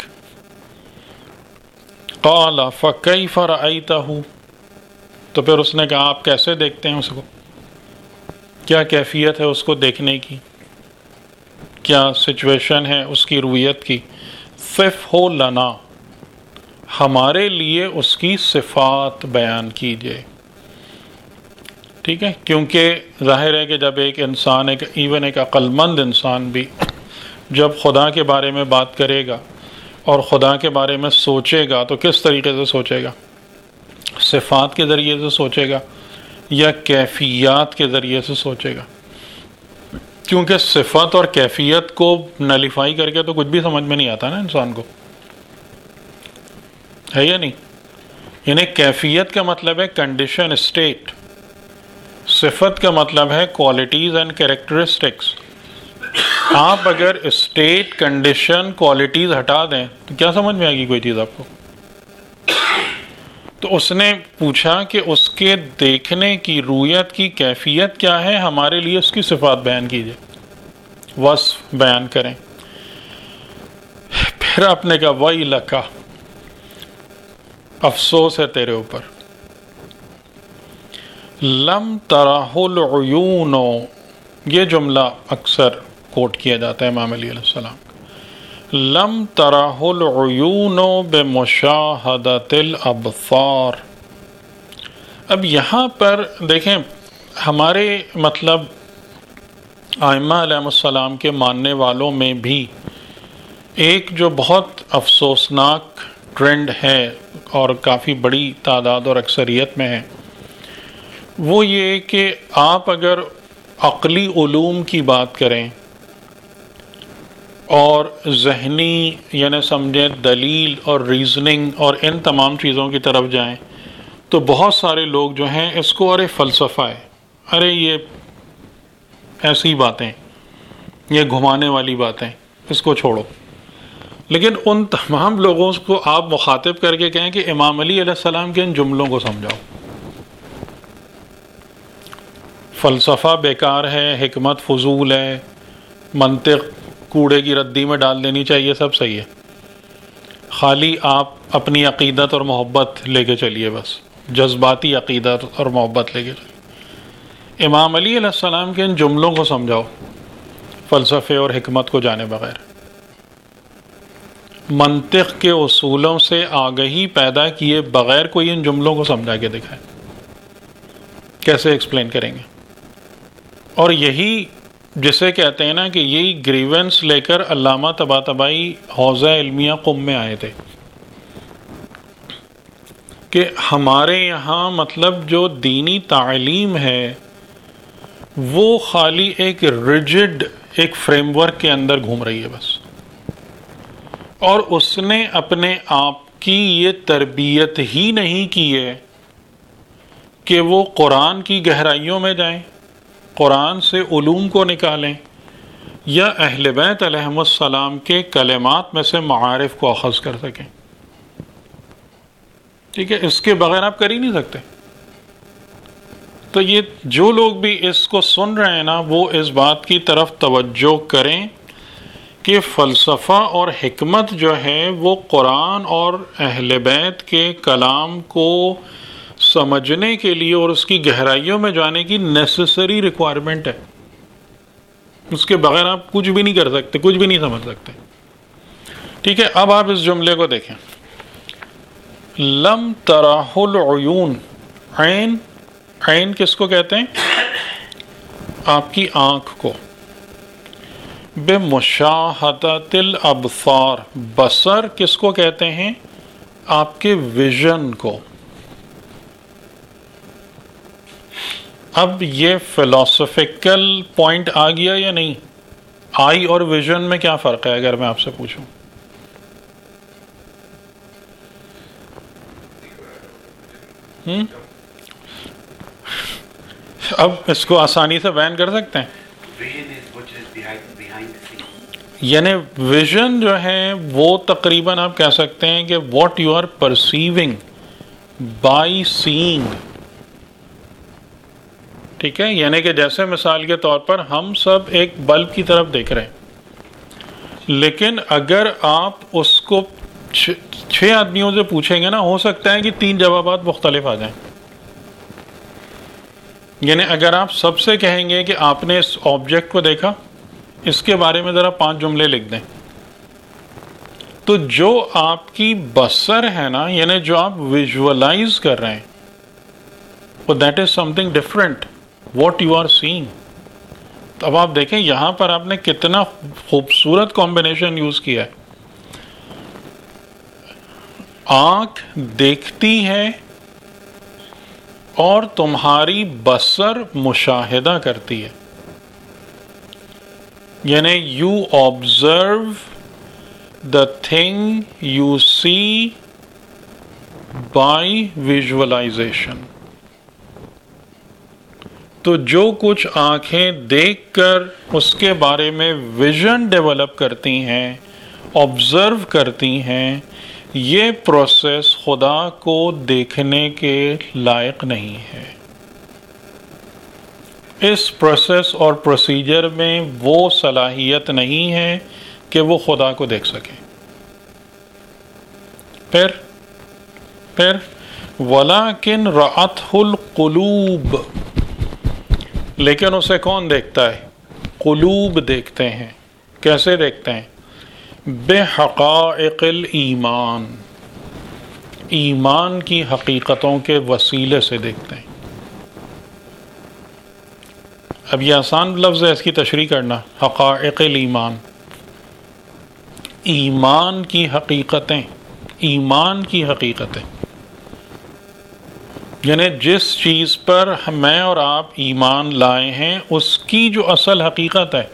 قال فکیف رأیتہ، تو پھر اس نے کہا آپ کیسے دیکھتے ہیں اس کو، کیا کیفیت ہے اس کو دیکھنے کی، کیا سچویشن ہے اس کی رویت کی. صفہ لنا، ہمارے لیے اس کی صفات بیان کیجئے. ٹھیک ہے، کیونکہ ظاہر ہے کہ جب ایک انسان، ایک ایون ایک عقل مند انسان بھی جب خدا کے بارے میں بات کرے گا اور خدا کے بارے میں سوچے گا تو کس طریقے سے سوچے گا؟ صفات کے ذریعے سے سوچے گا یا کیفیات کے ذریعے سے سوچے گا؟ کیونکہ صفت اور کیفیت کو نلیفائی کر کے تو کچھ بھی سمجھ میں نہیں آتا نا انسان کو، ہے یا نہیں؟ یعنی کیفیت کا مطلب ہے کنڈیشن، اسٹیٹ. صفت کا مطلب ہے کوالٹیز اینڈ کیریکٹرسٹکس. آپ اگر اسٹیٹ، کنڈیشن، کوالٹیز ہٹا دیں تو کیا سمجھ میں آئے گی کوئی چیز آپ کو؟ تو اس نے پوچھا کہ اس کے دیکھنے کی، رویت کی کیفیت کیا ہے، ہمارے لیے اس کی صفات بیان کیجئے، وصف بیان کریں. پھر آپ نے کہا وَيْلَكَ، افسوس ہے تیرے اوپر. لم ترہ العیون، یہ جملہ اکثر کوٹ کیا جاتا ہے امام علی علیہ السلام. لم ترہ العیون بمشاہدۃ الابصار. اب یہاں پر دیکھیں، ہمارے مطلب ائمہ علیہ السلام کے ماننے والوں میں بھی ایک جو بہت افسوسناک ٹرینڈ ہے اور کافی بڑی تعداد اور اکثریت میں ہے، وہ یہ کہ آپ اگر عقلی علوم کی بات کریں اور ذہنی یعنی سمجھیں دلیل اور ریزننگ اور ان تمام چیزوں کی طرف جائیں تو بہت سارے لوگ جو ہیں اس کو ارے فلسفہ ہے، ارے یہ ایسی باتیں، یہ گھمانے والی باتیں، اس کو چھوڑو. لیکن ان تمام لوگوں کو آپ مخاطب کر کے کہیں کہ امام علی علیہ السلام کے ان جملوں کو سمجھاؤ. فلسفہ بیکار ہے، حکمت فضول ہے، منطق کوڑے کی ردی میں ڈال دینی چاہیے، سب صحیح ہے، خالی آپ اپنی عقیدت اور محبت لے کے چلیے، بس جذباتی عقیدت اور محبت لے کے چلیے. امام علی علیہ السلام کے ان جملوں کو سمجھاؤ فلسفے اور حکمت کو جانے بغیر. منطق کے اصولوں سے آگہی پیدا کیے بغیر کوئی ان جملوں کو سمجھا کے دکھائے، کیسے ایکسپلین کریں گے؟ اور یہی جسے کہتے ہیں نا کہ یہی گریونس لے کر علامہ طباطبائی حوزہ علمیہ قم میں آئے تھے کہ ہمارے یہاں مطلب جو دینی تعلیم ہے وہ خالی ایک ریجڈ ایک فریم ورک کے اندر گھوم رہی ہے بس، اور اس نے اپنے آپ کی یہ تربیت ہی نہیں کی ہے کہ وہ قرآن کی گہرائیوں میں جائیں، قرآن سے علوم کو نکالیں، یا اہل بیت علیہم السلام کے کلمات میں سے معارف کو اخذ کر سکیں. ٹھیک ہے، اس کے بغیر آپ کر ہی نہیں سکتے. تو یہ جو لوگ بھی اس کو سن رہے ہیں نا، وہ اس بات کی طرف توجہ کریں کہ فلسفہ اور حکمت جو ہے وہ قرآن اور اہل بیت کے کلام کو سمجھنے کے لیے اور اس کی گہرائیوں میں جانے کی نیسسری ریکوائرمنٹ ہے. اس کے بغیر آپ کچھ بھی نہیں کر سکتے، کچھ بھی نہیں سمجھ سکتے. ٹھیک ہے، اب آپ اس جملے کو دیکھیں. لم تراہ العیون، عین، عین کس کو کہتے ہیں؟ آپ کی آنکھ کو. بمشاہدۃ الابصار، بصر کس کو کہتے ہیں؟ آپ کے ویژن کو. اب یہ فلسفیکل پوائنٹ آ گیا یا نہیں؟ آئی اور ویژن میں کیا فرق ہے اگر میں آپ سے پوچھوں؟ ہم؟ اب اس کو آسانی سے بیان کر سکتے ہیں. یعنی ویژن جو ہے وہ تقریباً آپ کہہ سکتے ہیں کہ what you are perceiving by seeing. ٹھیک ہے، یعنی کہ جیسے مثال کے طور پر ہم سب ایک بلب کی طرف دیکھ رہے ہیں، لیکن اگر آپ اس کو چھ آدمیوں سے پوچھیں گے نا، ہو سکتا ہے کہ تین جوابات مختلف آ جائیں. یعنی اگر آپ سب سے کہیں گے کہ آپ نے اس آبجیکٹ کو دیکھا، اس کے بارے میں ذرا پانچ جملے لکھ دیں، تو جو آپ کی بصر ہے نا، یعنی جو آپ ویژولائز کر رہے ہیں، that is something different what you are seeing. تو اب آپ دیکھیں یہاں پر آپ نے کتنا خوبصورت کمبینیشن یوز کیا ہے. آنکھ دیکھتی ہے اور تمہاری بصر مشاہدہ کرتی ہے، یعنی you observe the thing you see by visualization. تو جو کچھ آنکھیں دیکھ کر اس کے بارے میں ویژن ڈیولپ کرتی ہیں، آبزرو کرتی ہیں، یہ پروسیس خدا کو دیکھنے کے لائق نہیں ہے. اس پروسیس اور پروسیجر میں وہ صلاحیت نہیں ہے کہ وہ خدا کو دیکھ سکیں. پھر پھر وَلَكِنْ رَأَتْهُ الْقُلُوبُ، لیکن اسے کون دیکھتا ہے؟ قلوب دیکھتے ہیں. کیسے دیکھتے ہیں؟ بحقائق الایمان، ایمان کی حقیقتوں کے وسیلے سے دیکھتے ہیں. اب یہ آسان لفظ ہے اس کی تشریح کرنا. حقائق الایمان، ایمان کی حقیقتیں، ایمان کی حقیقتیں، یعنی جس چیز پر میں اور آپ ایمان لائے ہیں اس کی جو اصل حقیقت ہے،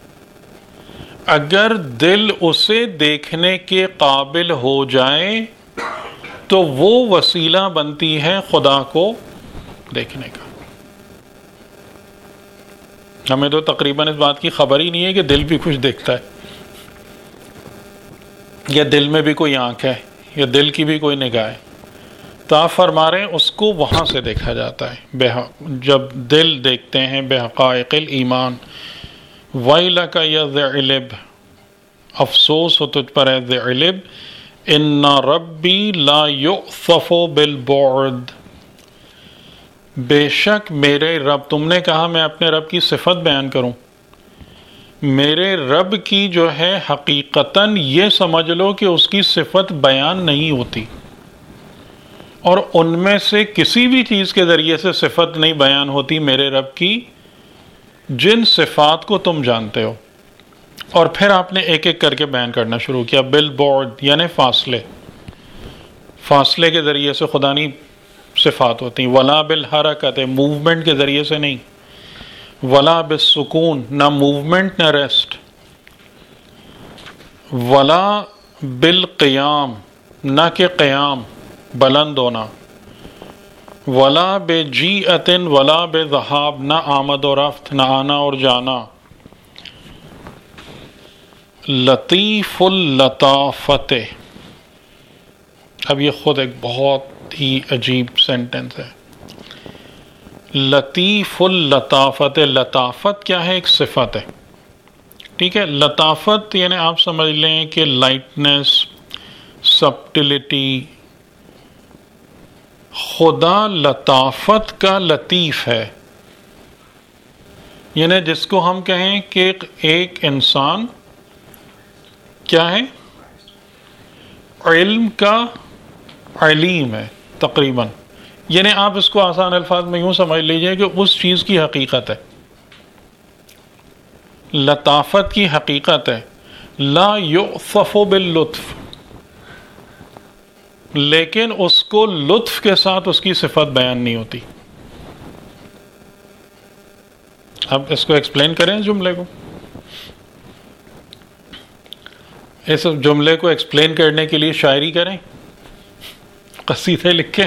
اگر دل اسے دیکھنے کے قابل ہو جائے تو وہ وسیلہ بنتی ہے خدا کو دیکھنے کا. ہمیں تو تقریباً اس بات کی خبر ہی نہیں ہے کہ دل بھی کچھ دیکھتا ہے، یا دل میں بھی کوئی آنکھ ہے، یا دل کی بھی کوئی نگاہ ہے. تو آپ فرما رہے ہیں اس کو وہاں سے دیکھا جاتا ہے جب دل دیکھتے ہیں. بحقائق الایمان. وَيْلَكَ يَا ذِعْلِبْ، افسوس ہو تجھ پر اے ذِعْلِبْ، إِنَّ رَبِّي لَا يُؤْفَفُ بِالْبُعْدِ، بے شک میرے رب، تم نے کہا میں اپنے رب کی صفت بیان کروں، میرے رب کی جو ہے حقیقتاً یہ سمجھ لو کہ اس کی صفت بیان نہیں ہوتی، اور ان میں سے کسی بھی چیز کے ذریعے سے صفت نہیں بیان ہوتی میرے رب کی جن صفات کو تم جانتے ہو. اور پھر آپ نے ایک ایک کر کے بیان کرنا شروع کیا. بالبعد یعنی فاصلے، فاصلے کے ذریعے سے خدا نہیں صفات ہوتی. ولا بالحرکت، موومنٹ کے ذریعے سے نہیں. ولا بالسکون، نہ موومنٹ نہ ریسٹ. ولا بالقیام، نہ کہ قیام بلند ہونا. ولا بجیعۃ ولا بذہاب، نہ آمد و رفت، نہ آنا اور جانا. لطیف اللطافت، اب یہ خود ایک بہت ہی عجیب سینٹنس ہے. لطیف اللطافت، لطافت کیا ہے؟ ایک صفت ہے، ٹھیک ہے. لطافت یعنی آپ سمجھ لیں کہ لائٹنس، سبٹلٹی. خدا لطافت کا لطیف ہے، یعنی جس کو ہم کہیں کہ ایک انسان کیا ہے؟ علم کا علیم ہے تقریباً. یعنی آپ اس کو آسان الفاظ میں یوں سمجھ لیجئے کہ اس چیز کی حقیقت ہے، لطافت کی حقیقت ہے. لا یؤفف باللطف، لیکن اس کو لطف کے ساتھ اس کی صفت بیان نہیں ہوتی. اب اس کو ایکسپلین کریں اس جملے کو. اس جملے کو ایکسپلین کرنے کے لیے شاعری کریں، قصیدے لکھیں.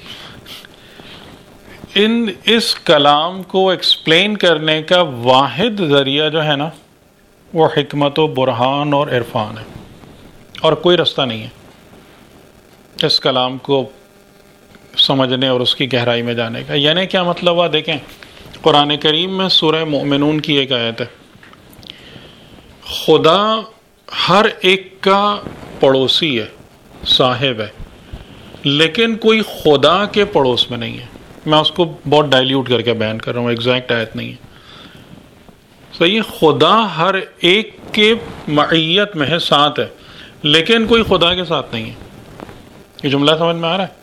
ان اس کلام کو ایکسپلین کرنے کا واحد ذریعہ جو ہے نا وہ حکمت و برہان اور عرفان ہے، اور کوئی رستہ نہیں ہے اس کلام کو سمجھنے اور اس کی گہرائی میں جانے کا. یعنی کیا مطلب ہوا؟ دیکھیں قرآن کریم میں سورہ مومنون کی ایک آیت ہے، خدا ہر ایک کا پڑوسی ہے، صاحب ہے، لیکن کوئی خدا کے پڑوس میں نہیں ہے۔ میں اس کو بہت ڈائلیوٹ کر کے بیان کر رہا ہوں، ایگزیکٹ آیت نہیں ہے، صحیح۔ خدا ہر ایک کے معیت میں ہے، ساتھ ہے، لیکن کوئی خدا کے ساتھ نہیں ہے۔ یہ جملہ سمجھ میں آ رہا ہے؟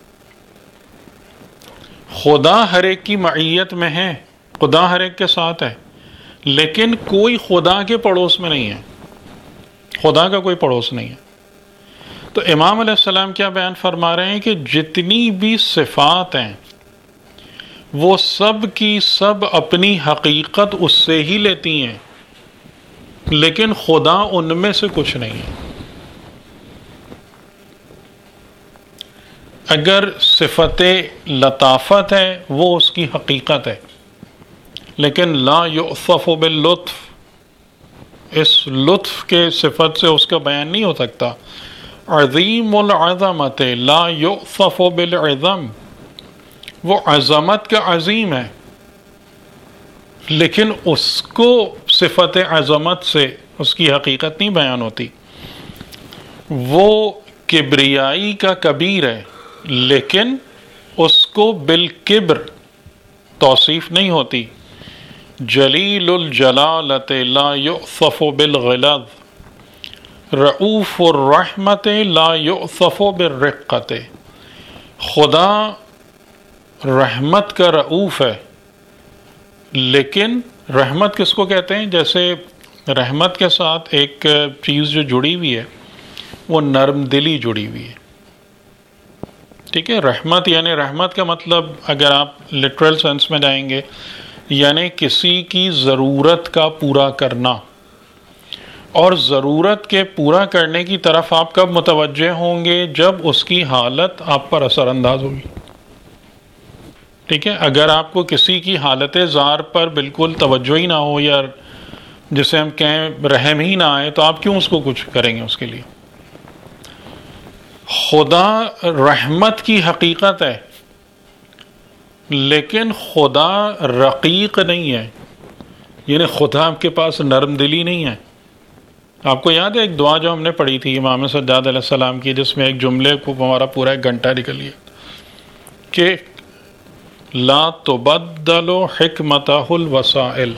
خدا ہر ایک کی معیت میں ہے، خدا ہر ایک کے ساتھ ہے، لیکن کوئی خدا کے پڑوس میں نہیں ہے، خدا کا کوئی پڑوس نہیں ہے۔ تو امام علیہ السلام کیا بیان فرما رہے ہیں کہ جتنی بھی صفات ہیں وہ سب کی سب اپنی حقیقت اس سے ہی لیتی ہیں، لیکن خدا ان میں سے کچھ نہیں ہے۔ اگر صفت لطافت ہے وہ اس کی حقیقت ہے، لیکن لا یؤصف باللطف، اس لطف کے صفت سے اس کا بیان نہیں ہو سکتا۔ عظیم العظمت لا یؤصف بالعظم، وہ عظمت کا عظیم ہے، لیکن اس کو صفت عظمت سے اس کی حقیقت نہیں بیان ہوتی۔ وہ کبریائی کا کبیر ہے، لیکن اس کو بالکبر توصیف نہیں ہوتی۔ جلیل الجلالت لا یؤصف بالغلظ، رؤوف الرحمت لا یؤصف بالرقت، خدا رحمت کا رؤوف ہے، لیکن رحمت کس کو کہتے ہیں؟ جیسے رحمت کے ساتھ ایک چیز جو جڑی ہوئی ہے وہ نرم دلی جڑی ہوئی ہے، ٹھیک ہے۔ رحمت یعنی رحمت کا مطلب اگر آپ لٹرل سینس میں جائیں گے یعنی کسی کی ضرورت کا پورا کرنا، اور ضرورت کے پورا کرنے کی طرف آپ کب متوجہ ہوں گے؟ جب اس کی حالت آپ پر اثر انداز ہوگی، ٹھیک ہے۔ اگر آپ کو کسی کی حالت زار پر بالکل توجہ ہی نہ ہو، یا جسے ہم کہیں رحم ہی نہ آئے، تو آپ کیوں اس کو کچھ کریں گے اس کے لیے؟ خدا رحمت کی حقیقت ہے، لیکن خدا رقیق نہیں ہے، یعنی خدا آپ کے پاس نرم دلی نہیں ہے۔ آپ کو یاد ہے ایک دعا جو ہم نے پڑھی تھی امام سجاد علیہ السلام کی، جس میں ایک جملے کو ہمارا پورا ایک گھنٹہ نکل گیا کہ لا تبدل حکمتہ الوسائل،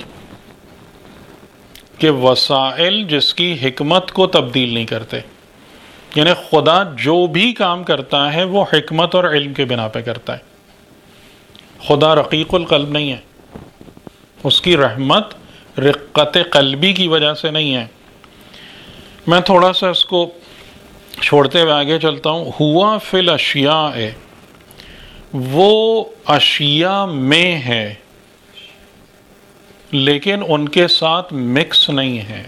کہ وسائل جس کی حکمت کو تبدیل نہیں کرتے، یعنی خدا جو بھی کام کرتا ہے وہ حکمت اور علم کے بنا پہ کرتا ہے۔ خدا رقیق القلب نہیں ہے، اس کی رحمت رقت قلبی کی وجہ سے نہیں ہے۔ میں تھوڑا سا اس کو چھوڑتے ہوئے آگے چلتا ہوں۔ ہوا فی الاشیاء، وہ اشیاء میں ہے لیکن ان کے ساتھ مکس نہیں ہے،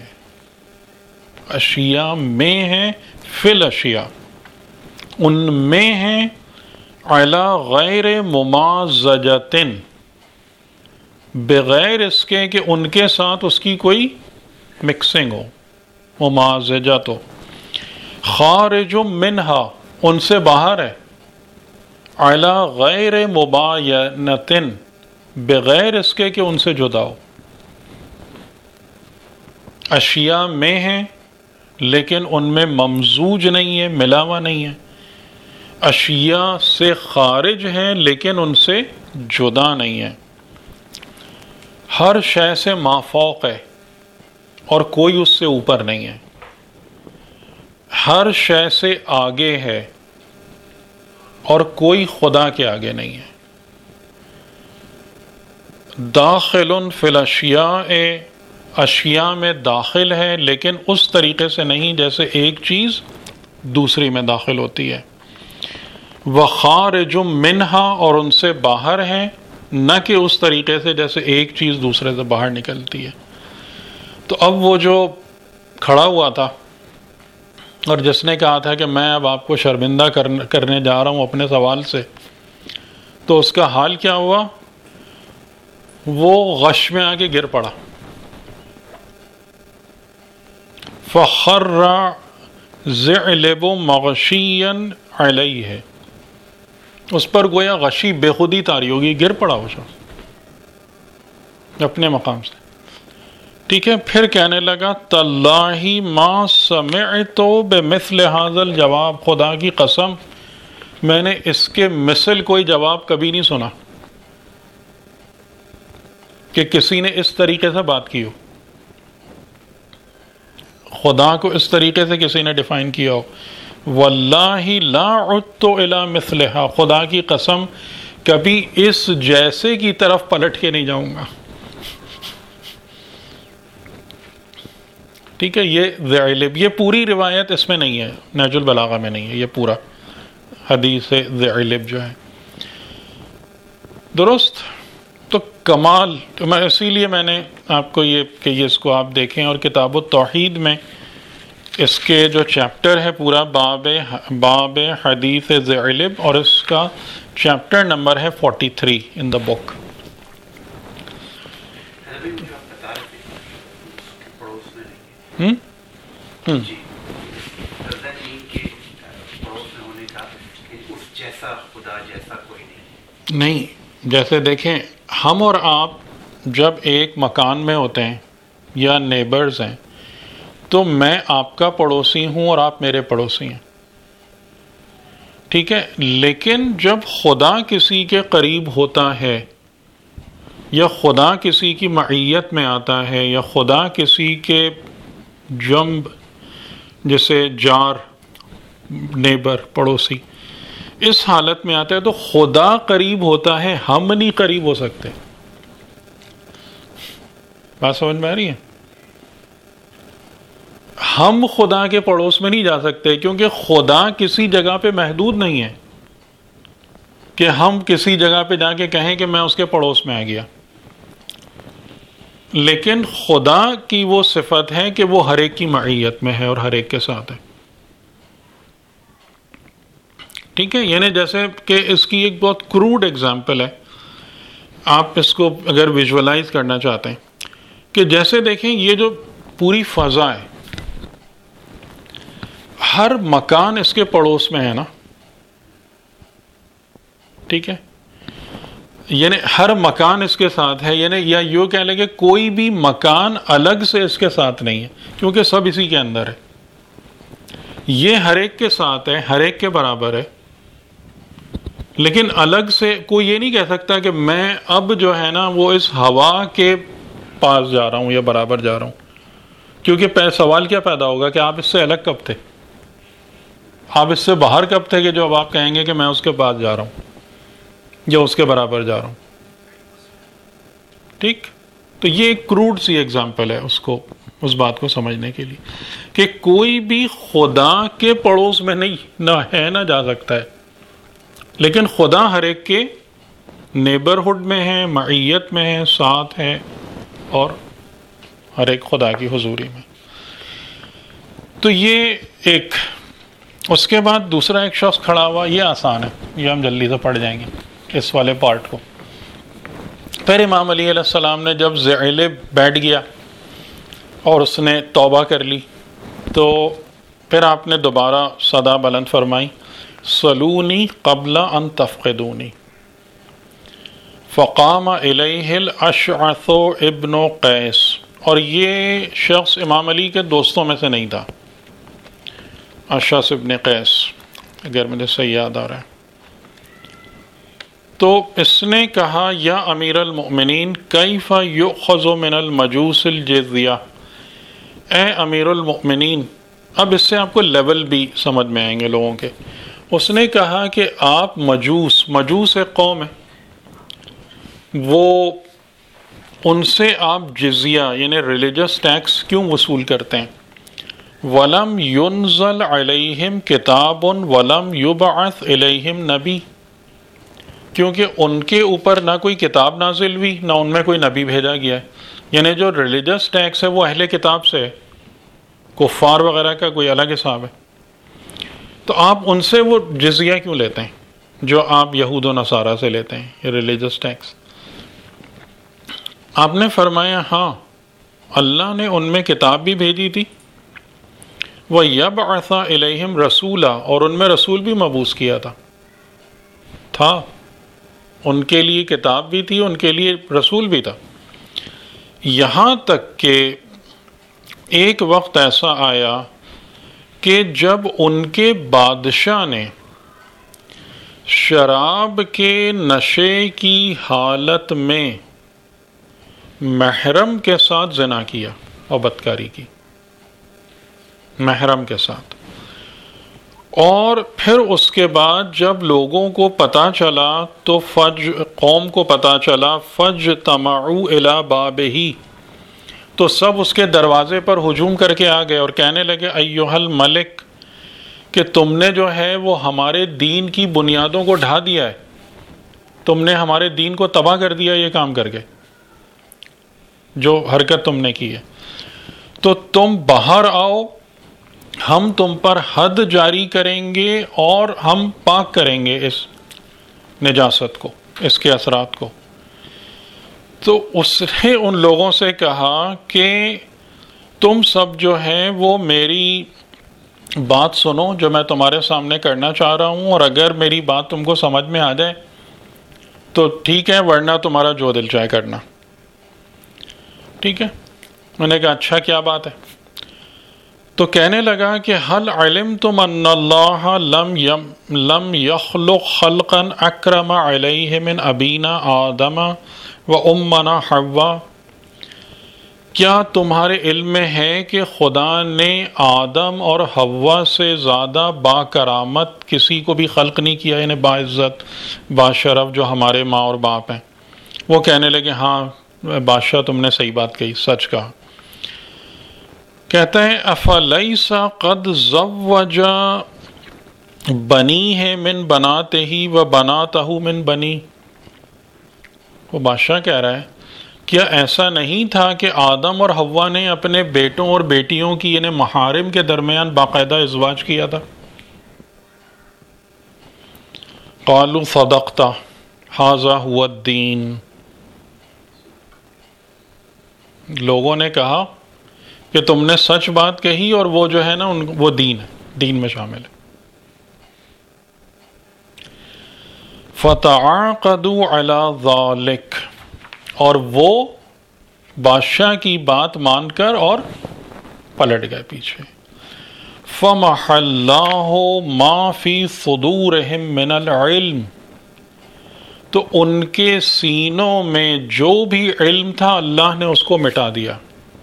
اشیاء میں ہے، فی الاشیاء ان میں ہے، علی غیر ممازجۃ، بغیر اس کے کہ ان کے ساتھ اس کی کوئی مکسنگ ہو، ممازجہ تو، خارج منہا ان سے باہر ہے، علی غیر مباینۃ بغیر اس کے کہ ان سے جدا ہو۔ اشیاء میں ہیں لیکن ان میں ممزوج نہیں ہے، ملاوا نہیں ہے، اشیاء سے خارج ہیں لیکن ان سے جدا نہیں ہے۔ ہر شے سے مافوق ہے اور کوئی اس سے اوپر نہیں ہے، ہر شے سے آگے ہے اور کوئی خدا کے آگے نہیں ہے۔ داخل فی الاشیاء، اشیاء میں داخل ہے لیکن اس طریقے سے نہیں جیسے ایک چیز دوسری میں داخل ہوتی ہے۔ وخارج منہا، اور ان سے باہر ہے، نہ کہ اس طریقے سے جیسے ایک چیز دوسرے سے باہر نکلتی ہے۔ تو اب وہ جو کھڑا ہوا تھا اور جس نے کہا تھا کہ میں اب آپ کو شرمندہ کرنے جا رہا ہوں اپنے سوال سے، تو اس کا حال کیا ہوا؟ وہ غش میں آ کے گر پڑا۔ فخر ذعلب مغشیا علیہ، اس پر گویا غشی بے خودی طاری ہوگی، گر پڑا وہ شخص۔ اپنے مقام سے. ٹھیک ہے. پھر کہنے لگا تاللہ ما سمعت بمثل هذا الجواب، خدا کی قسم میں نے اس کے مثل کوئی جواب کبھی نہیں سنا کہ کسی نے اس طریقے سے بات کی ہو، خدا کو اس طریقے سے کسی نے ڈیفائن کیا ہو. واللہ لا عدت الی مثلہا، خدا کی قسم کبھی اس جیسے کی طرف پلٹ کے نہیں جاؤں گا. ٹھیک ہے. یہ ذعلب، یہ پوری روایت اس میں نہیں ہے، نہج البلاغہ میں نہیں ہے، یہ پورا حدیث ذعلب جو ہے. درست. تو کمال، میں اسی لیے میں نے آپ کو یہ کہ یہ اس کو آپ دیکھیں، اور کتاب التوحید میں اس کے جو چیپٹر ہے پورا باب باب حدیث ذعلب، اور اس کا چیپٹر نمبر ہے forty three in the book. ہوں ہوں نہیں. جیسے دیکھیں ہم اور آپ جب ایک مکان میں ہوتے ہیں یا نیبرز ہیں تو میں آپ کا پڑوسی ہوں اور آپ میرے پڑوسی ہیں. ٹھیک ہے. لیکن جب خدا کسی کے قریب ہوتا ہے یا خدا کسی کی معیت میں آتا ہے یا خدا کسی کے جنب، جیسے جار، نیبر، پڑوسی، اس حالت میں آتا ہے تو خدا قریب ہوتا ہے، ہم نہیں قریب ہو سکتے. بات سمجھ میں آ رہی ہے؟ ہم خدا کے پڑوس میں نہیں جا سکتے کیونکہ خدا کسی جگہ پہ محدود نہیں ہے کہ ہم کسی جگہ پہ جا کے کہیں کہ میں اس کے پڑوس میں آ گیا. لیکن خدا کی وہ صفت ہے کہ وہ ہر ایک کی معیت میں ہے اور ہر ایک کے ساتھ ہے. ٹھیک ہے. یعنی جیسے کہ اس کی ایک بہت کروڈ ایگزامپل ہے، آپ اس کو اگر ویژولائز کرنا چاہتے ہیں کہ جیسے دیکھیں یہ جو پوری فضا ہے، ہر مکان اس کے پڑوس میں ہے نا. ٹھیک ہے. یعنی ہر مکان اس کے ساتھ ہے، یعنی یا یوں کہہ لیں کہ کوئی بھی مکان الگ سے اس کے ساتھ نہیں ہے کیونکہ سب اسی کے اندر ہے. یہ ہر ایک کے ساتھ ہے، ہر ایک کے برابر ہے. لیکن الگ سے کوئی یہ نہیں کہہ سکتا کہ میں اب جو ہے نا وہ اس ہوا کے پاس جا رہا ہوں یا برابر جا رہا ہوں، کیونکہ سوال کیا پیدا ہوگا کہ آپ اس سے الگ کب تھے، آپ اس سے باہر کب تھے کہ جو اب آپ کہیں گے کہ میں اس کے پاس جا رہا ہوں یا اس کے برابر جا رہا ہوں. ٹھیک. تو یہ ایک کروڈ سی ایگزامپل ہے اس کو اس بات کو سمجھنے کے لیے کہ کوئی بھی خدا کے پڑوس میں نہیں نہ ہے نہ جا سکتا ہے، لیکن خدا ہر ایک کے نیبرہڈ میں ہے، معیت میں ہے، ساتھ ہے، اور ہر ایک خدا کی حضوری میں. تو یہ ایک. اس کے بعد دوسرا ایک شخص کھڑا ہوا، یہ آسان ہے، یہ ہم جلدی سے پڑھ جائیں گے اس والے پارٹ کو. پھر امام علی علیہ السلام نے جب ذعلب بیٹھ گیا اور اس نے توبہ کر لی تو پھر آپ نے دوبارہ صدا بلند فرمائی، صلونی قبل ان تفقدونی. فقام الیہ الاشعث ابن قیس، اور یہ شخص امام علی کے دوستوں میں سے نہیں تھا، اشعث ابن قیس، اگر مجھے صحیح یاد آ رہا ہے. تو اس نے کہا یا امیر المؤمنین کیف یؤخذ من المجوس الجزیہ، اے امیر المؤمنین. اب اس سے آپ کو لیول بھی سمجھ میں آئیں گے لوگوں کے. اس نے کہا کہ آپ مجوس، مجوس ایک قوم ہے، وہ ان سے آپ جزیہ یعنی ریلیجس ٹیکس کیوں وصول کرتے ہیں؟ وَلَمْ يُنزل عَلَيْهِمْ كِتَابٌ وَلَمْ يُبْعَثْ إِلَيْهِمْ نبی، کیونکہ ان کے اوپر نہ کوئی کتاب نازل ہوئی نہ ان میں کوئی نبی بھیجا گیا ہے. یعنی جو ریلیجس ٹیکس ہے وہ اہل کتاب سے ہے، کفار وغیرہ کا کوئی الگ حساب ہے. تو آپ ان سے وہ جزیہ کیوں لیتے ہیں جو آپ یہود و نصارہ سے لیتے ہیں، یہ ریلیجس ٹیکس؟ آپ نے فرمایا ہاں اللہ نے ان میں کتاب بھی بھیجی تھی، وَيَبْعَثَ إِلَيْهِمْ رَسُولًا، اور ان میں رسول بھی مبعوث کیا تھا تھا ان کے لیے کتاب بھی تھی، ان کے لیے رسول بھی تھا. یہاں تک کہ ایک وقت ایسا آیا کہ جب ان کے بادشاہ نے شراب کے نشے کی حالت میں محرم کے ساتھ زنا کیا اور بدکاری کی، محرم کے ساتھ، اور پھر اس کے بعد جب لوگوں کو پتہ چلا تو فج قوم کو پتہ چلا فج تمعوا الی بابہ، تو سب اس کے دروازے پر ہجوم کر کے آ گئے اور کہنے لگے ایھا الملک، کہ تم نے جو ہے وہ ہمارے دین کی بنیادوں کو ڈھا دیا ہے، تم نے ہمارے دین کو تباہ کر دیا یہ کام کر کے، جو حرکت تم نے کی ہے، تو تم باہر آؤ، ہم تم پر حد جاری کریں گے اور ہم پاک کریں گے اس نجاست کو، اس کے اثرات کو۔ تو اس نے ان لوگوں سے کہا کہ تم سب جو ہیں وہ میری بات سنو جو میں تمہارے سامنے کرنا چاہ رہا ہوں، اور اگر میری بات تم کو سمجھ میں آ جائے تو ٹھیک ہے، ورنہ تمہارا جو دل چاہے کرنا۔ ٹھیک ہے، میں نے کہا اچھا کیا بات ہے؟ تو کہنے لگا کہ هل علمتم ان اللہ لم یم لم یخلق خلقا اکرم علیہ من ابینا آدم و امنا حوا، کیا تمہارے علم میں ہے کہ خدا نے آدم اور حوا سے زیادہ با کرامت کسی کو بھی خلق نہیں کیا، یعنی باعزت باشرف جو ہمارے ماں اور باپ ہیں؟ وہ کہنے لگے ہاں بادشاہ تم نے صحیح بات کہی، سچ کہا۔ کہتے ہیں افلیس قد زوج بنیہ من بناتہ و بناتہ من بنی، وہ بادشاہ کہہ رہا ہے کیا ایسا نہیں تھا کہ آدم اور حوا نے اپنے بیٹوں اور بیٹیوں کی یعنی محارم کے درمیان باقاعدہ ازواج کیا تھا؟ قالوا صدقت ھذا ھو الدین، لوگوں نے کہا کہ تم نے سچ بات کہی اور وہ جو ہے نا وہ دین ہے، دین میں شامل ہے۔ فتعاقدوا علی ذلک، اور وہ بادشاہ کی بات مان کر اور پلٹ گئے پیچھے۔ فمحى اللہ ما فی صدورہم من العلم، تو ان کے سینوں میں جو بھی علم تھا اللہ نے اس کو مٹا دیا،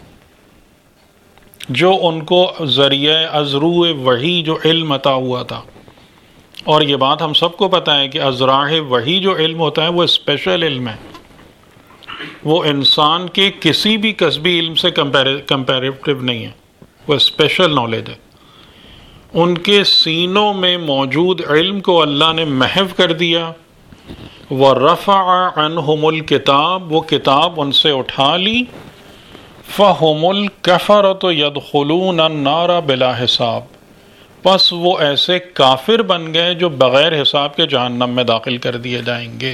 جو ان کو ذریعہ ازروع وحی جو علم عطا ہوا تھا۔ اور یہ بات ہم سب کو پتہ ہے کہ ازراع وحی جو علم ہوتا ہے وہ اسپیشل علم ہے، وہ انسان کے کسی بھی کسبی علم سے کمپیریٹیو نہیں ہے، وہ اسپیشل نالج ہے۔ ان کے سینوں میں موجود علم کو اللہ نے محو کر دیا۔ وَرَفَعَ عَنْهُمُ الْكِتَابِ، وہ کتاب ان سے اٹھا لی۔ فَهُمُ الْكَفَرَةُ يَدْخُلُونَ النَّارَ بِلَا حِسَاب، پس وہ ایسے کافر بن گئے جو بغیر حساب کے جہنم میں داخل کر دیے جائیں گے۔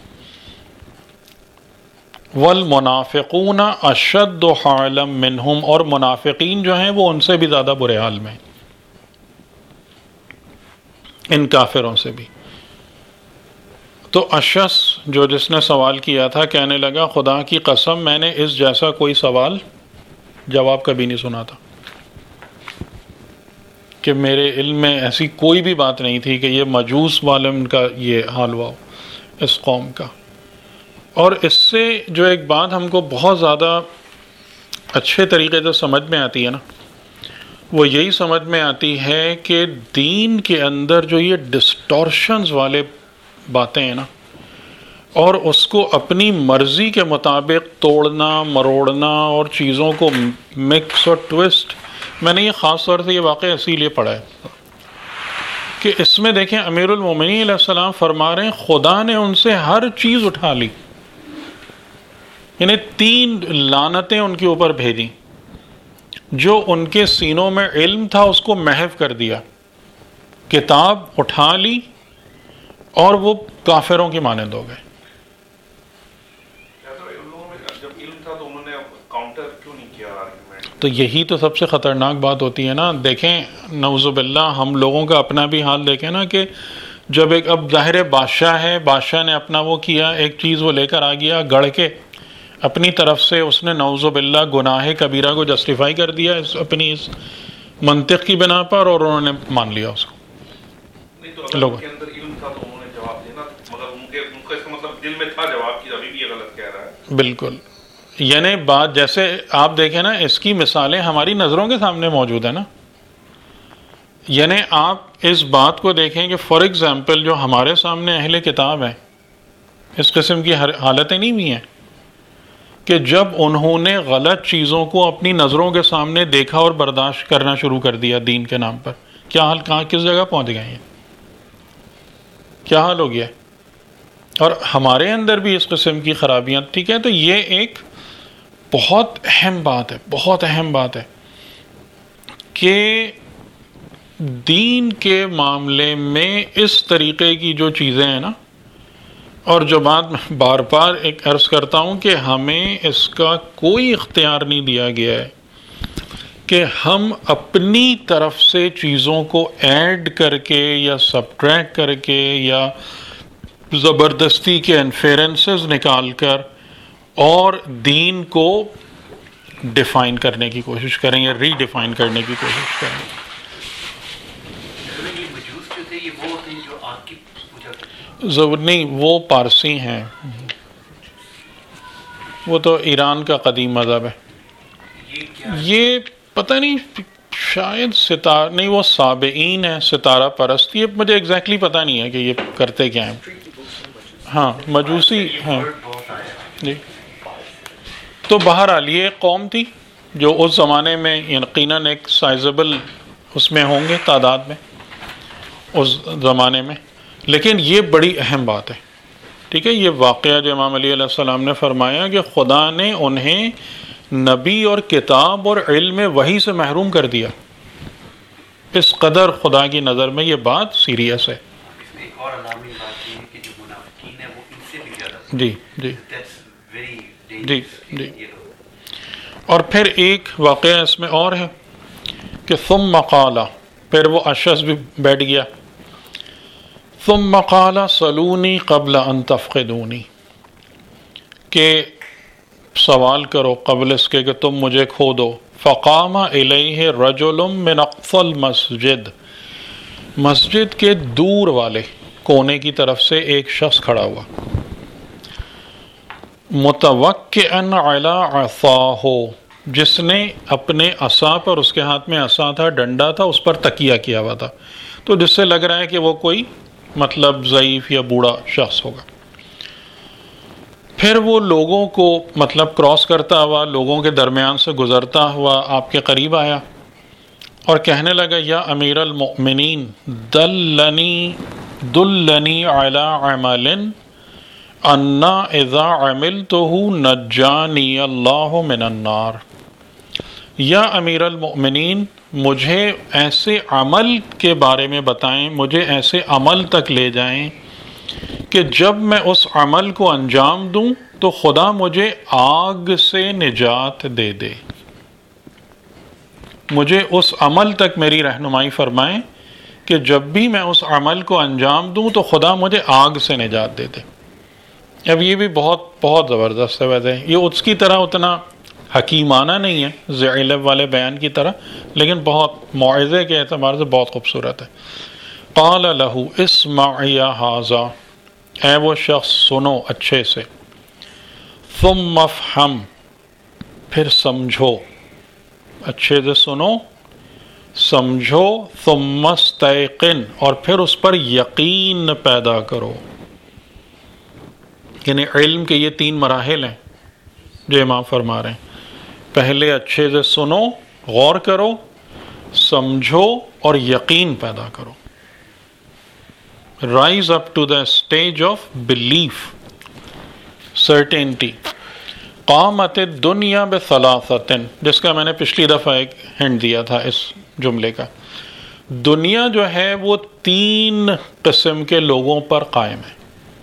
وَالْمُنَافِقُونَ أَشَدُّ حَالًا مِّنْهُمْ، اور منافقین جو ہیں وہ ان سے بھی زیادہ برے حال میں، ان کافروں سے بھی۔ تو اشس جو جس نے سوال کیا تھا کہنے لگا خدا کی قسم میں نے اس جیسا کوئی سوال جواب کبھی نہیں سنا تھا، کہ میرے علم میں ایسی کوئی بھی بات نہیں تھی کہ یہ مجوس والم کا یہ حال ہوا ہو اس قوم کا۔ اور اس سے جو ایک بات ہم کو بہت زیادہ اچھے طریقے سے سمجھ میں آتی ہے نا، وہ یہی سمجھ میں آتی ہے کہ دین کے اندر جو یہ ڈسٹورشنز والے باتیں ہیں نا، اور اس کو اپنی مرضی کے مطابق توڑنا مروڑنا اور چیزوں کو مکس اور ٹوسٹ، میں نے یہ خاص طور سے یہ واقعہ اسی لیے پڑھا ہے کہ اس میں دیکھیں امیر المومنین علیہ السلام فرما رہے ہیں خدا نے ان سے ہر چیز اٹھا لی، یعنی تین لعنتیں ان کے اوپر بھیجی۔ جو ان کے سینوں میں علم تھا اس کو محو کر دیا، کتاب اٹھا لی، اور وہ کافروں کی مانند ہو گئے۔ تو یہی تو سب سے خطرناک بات ہوتی ہے نا۔ دیکھیں نعوذ باللہ ہم لوگوں کا اپنا بھی حال دیکھیں نا، کہ جب ایک اب ظاہر بادشاہ ہے، بادشاہ نے اپنا وہ کیا، ایک چیز وہ لے کر آ گیا گڑھ کے، اپنی طرف سے اس نے نعوذ باللہ گناہ کبیرہ کو جسٹیفائی کر دیا اس اپنی اس منطق کی بنا پر، اور انہوں نے مان لیا اس کو. لوگ بالکل، یعنی بات جیسے آپ دیکھیں نا، اس کی مثالیں ہماری نظروں کے سامنے موجود ہیں نا. یعنی آپ اس بات کو دیکھیں کہ فار ایگزامپل جو ہمارے سامنے اہل کتاب ہیں، اس قسم کی حالتیں نہیں ہوئی ہیں کہ جب انہوں نے غلط چیزوں کو اپنی نظروں کے سامنے دیکھا اور برداشت کرنا شروع کر دیا دین کے نام پر، کیا حال، کہاں کس جگہ پہنچ گئے ہیں، کیا حال ہو گیا. اور ہمارے اندر بھی اس قسم کی خرابیاں. ٹھیک ہے، تو یہ ایک بہت اہم بات ہے، بہت اہم بات ہے کہ دین کے معاملے میں اس طریقے کی جو چیزیں ہیں نا، اور جو بات میں بار بار ایک عرض کرتا ہوں کہ ہمیں اس کا کوئی اختیار نہیں دیا گیا ہے کہ ہم اپنی طرف سے چیزوں کو ایڈ کر کے یا سبٹریکٹ کر کے یا زبردستی کے انفیرنسز نکال کر اور دین کو ڈیفائن کرنے کی کوشش کریں یا ری ڈیفائن کرنے کی کوشش کریں. ضرور نہیں، وہ پارسی ہیں، وہ تو ایران کا قدیم مذہب ہے. یہ پتہ نہیں، شاید ستارہ نہیں، وہ سابعین ہیں، ستارہ پرستی. اب مجھے ایگزیکٹلی پتہ نہیں ہے کہ یہ کرتے کیا ہیں. ہاں مجوسی ہیں جی. تو بہرحال یہ ایک قوم تھی جو اس زمانے میں یقیناً ایک سائزبل اس میں ہوں گے تعداد میں اس زمانے میں. لیکن یہ بڑی اہم بات ہے. ٹھیک ہے، یہ واقعہ جو امام علی علیہ السلام نے فرمایا کہ خدا نے انہیں نبی اور کتاب اور علم وحی سے محروم کر دیا. اس قدر خدا کی نظر میں یہ بات سیریس ہے. جی جی جی جی. اور پھر ایک واقعہ اس میں اور ہے کہ ثم قال، پھر وہ اشعث بھی بیٹھ گیا. ثم قال سلونی قبل ان تفقدونی، کہ سوال کرو قبل اس کے کہ تم مجھے کھو دو. فقام الیہ رجل من اقصى المسجد، مسجد کے دور والے کونے کی طرف سے ایک شخص کھڑا ہوا. متوکئا علی عصاہ، جس نے اپنے عصا پر، اس کے ہاتھ میں عصا تھا، ڈنڈا تھا، اس پر تکیہ کیا ہوا تھا. تو جس سے لگ رہا ہے کہ وہ کوئی مطلب ضعیف یا بوڑھا شخص ہوگا. پھر وہ لوگوں کو مطلب کراس کرتا ہوا، لوگوں کے درمیان سے گزرتا ہوا آپ کے قریب آیا اور کہنے لگا یا امیر المؤمنین دلنی دلنی علی عمل انا اذا عملتہ نجانی اللہ من النار. یا امیر المؤمنین، مجھے ایسے عمل کے بارے میں بتائیں، مجھے ایسے عمل تک لے جائیں کہ جب میں اس عمل کو انجام دوں تو خدا مجھے آگ سے نجات دے دے. مجھے اس عمل تک میری رہنمائی فرمائیں کہ جب بھی میں اس عمل کو انجام دوں تو خدا مجھے آگ سے نجات دے دے. اب یہ بھی بہت بہت زبردست ہے. ویسے یہ اس کی طرح اتنا حکیمانہ نہیں ہے ذیل والے بیان کی طرح، لیکن بہت موعظے کے اعتبار سے بہت خوبصورت ہے. قال لہ اسمع یا ھذا، اے وہ شخص سنو اچھے سے. ثم افہم، پھر سمجھو، اچھے سے سنو سمجھو. ثم استیقن، اور پھر اس پر یقین پیدا کرو. یعنی علم کے یہ تین مراحل ہیں جو امام فرما رہے ہیں. پہلے اچھے سے سنو، غور کرو، سمجھو اور یقین پیدا کرو. Rise up to the stage of belief, certainty. قامت الدنیا بثلاثۃ، جس کا میں نے پچھلی دفعہ ایک ہنٹ دیا تھا اس جملے کا. دنیا جو ہے وہ تین قسم کے لوگوں پر قائم ہے.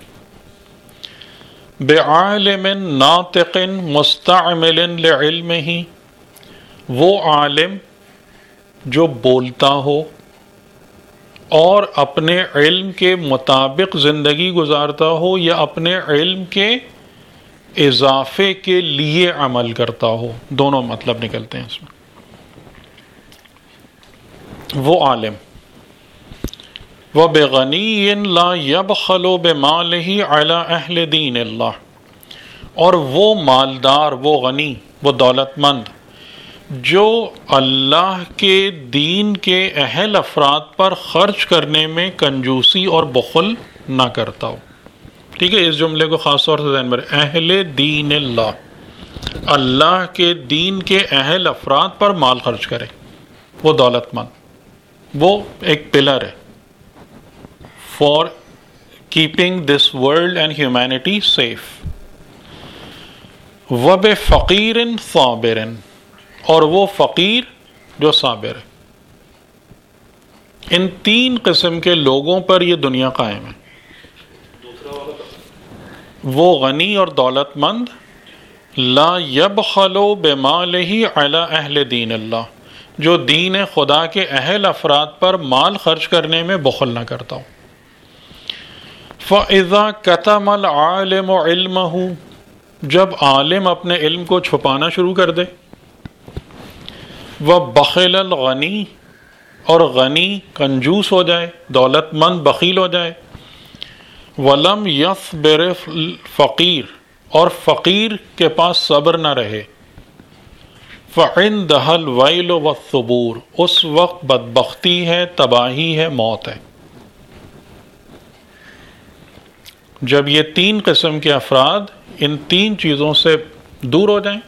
بعالم ناطق مستعمل لعلمہ، وہ عالم جو بولتا ہو اور اپنے علم کے مطابق زندگی گزارتا ہو یا اپنے علم کے اضافے کے لیے عمل کرتا ہو، دونوں مطلب نکلتے ہیں اس میں. وہ عالم وَبِغَنِيٍّ لَا يَبْخَلُ بِمَالِهِ عَلَى أَهْلِ دِينِ اللَّهِ، اور وہ مالدار، وہ غنی، وہ دولت مند جو اللہ کے دین کے اہل افراد پر خرچ کرنے میں کنجوسی اور بخل نہ کرتا ہو. ٹھیک ہے، اس جملے کو خاص طور سے ذہن میں رکھیں، اہل دین اللہ، اللہ کے دین کے اہل افراد پر مال خرچ کرے، وہ دولت مند، وہ ایک پلر ہے for keeping this world and humanity safe. وَبِفَقِيرٍ صَابِرٍ، اور وہ فقیر جو صابر ہے. ان تین قسم کے لوگوں پر یہ دنیا قائم ہے. وہ غنی اور دولت مند، لا يبخل بمالہ علی اہل دین اللہ، جو دین خدا کے اہل افراد پر مال خرچ کرنے میں بخل نہ کرتا ہو. فَإِذَا كَتَمَ الْعَالِمُ عِلْمَهُ، جب عالم اپنے علم کو چھپانا شروع کر دے. وَبَخِلَ الْغَنِي، اور غنی کنجوس ہو جائے، دولت مند بخیل ہو جائے. وَلَمْ يَصْبِرِ الْفَقِيرُ، اور فقیر کے پاس صبر نہ رہے. فَعِنْدَهَا الْوَيْلُ وَالثُّبُورُ، اس وقت بدبختی ہے، تباہی ہے، موت ہے. جب یہ تین قسم کے افراد ان تین چیزوں سے دور ہو جائیں.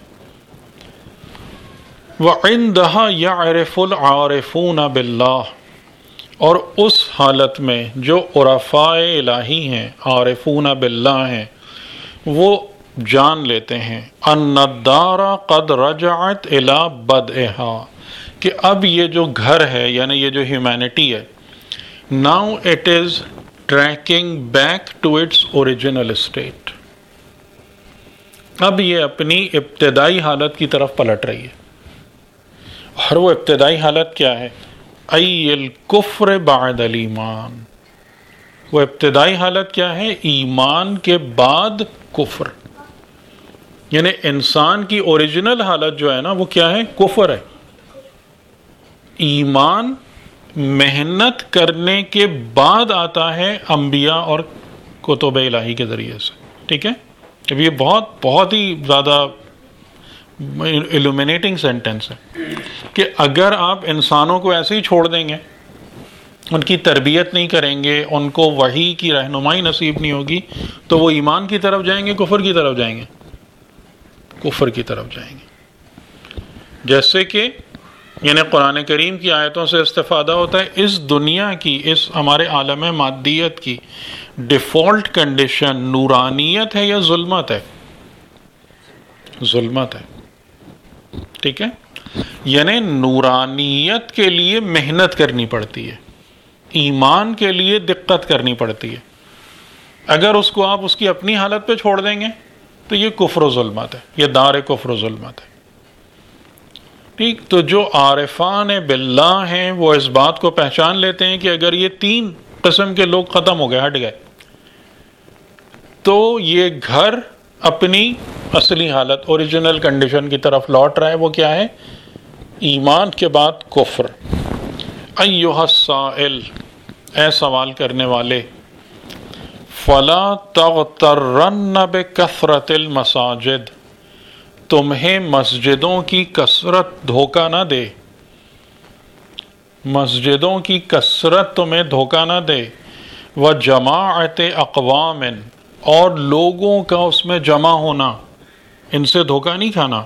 وَعِنْدَهَا يَعْرِفُ الْعَارِفُونَ بِاللَّهِ، اور اس حالت میں جو عرفاء الہی ہیں، عارفون باللہ ہیں، وہ جان لیتے ہیں ان الدار قد رجعت الى بدئها، کہ اب یہ جو گھر ہے، یعنی یہ جو ہیومینٹی ہے، now it is tracking back to its original state، اب یہ اپنی ابتدائی حالت کی طرف پلٹ رہی ہے. اور وہ ابتدائی حالت کیا ہے؟ ای الکفر بعد الایمان، وہ ابتدائی حالت کیا ہے؟ ایمان کے بعد کفر. یعنی انسان کی اوریجنل حالت جو ہے نا، وہ کیا ہے؟ کفر ہے. ایمان محنت کرنے کے بعد آتا ہے انبیاء اور کتب الہی کے ذریعے سے. ٹھیک ہے، اب یہ بہت بہت ہی زیادہ illuminating سینٹینس ہے کہ اگر آپ انسانوں کو ایسے ہی چھوڑ دیں گے، ان کی تربیت نہیں کریں گے، ان کو وحی کی رہنمائی نصیب نہیں ہوگی، تو وہ ایمان کی طرف جائیں گے، کفر کی طرف جائیں گے، کفر کی طرف جائیں گے. جیسے کہ یعنی قرآن کریم کی آیتوں سے استفادہ ہوتا ہے. اس دنیا کی، اس ہمارے عالم مادیت کی ڈیفالٹ کنڈیشن نورانیت ہے یا ظلمت ہے؟ ظلمت ہے. ٹھیک ہے، یعنی نورانیت کے لیے محنت کرنی پڑتی ہے، ایمان کے لیے دقت کرنی پڑتی ہے. اگر اس کو آپ اس کی اپنی حالت پہ چھوڑ دیں گے تو یہ کفر و ظلمت ہے، یہ دار کفر و ظلمت ہے. ٹھیک، تو جو عارفان باللہ ہیں وہ اس بات کو پہچان لیتے ہیں کہ اگر یہ تین قسم کے لوگ ختم ہو گئے، ہٹ گئے، تو یہ گھر اپنی اصلی حالت، اوریجنل کنڈیشن کی طرف لوٹ رہا ہے. وہ کیا ہے؟ ایمان کے بعد کفر. ایھا السائل، اے سوال کرنے والے، فلا تغترن بکثرت المساجد، تمہیں مسجدوں کی کثرت دھوکہ نہ دے، مسجدوں کی کثرت تمہیں دھوکہ نہ دے. وجماعت اقوام، اور لوگوں کا اس میں جمع ہونا، ان سے دھوکہ نہیں کھانا.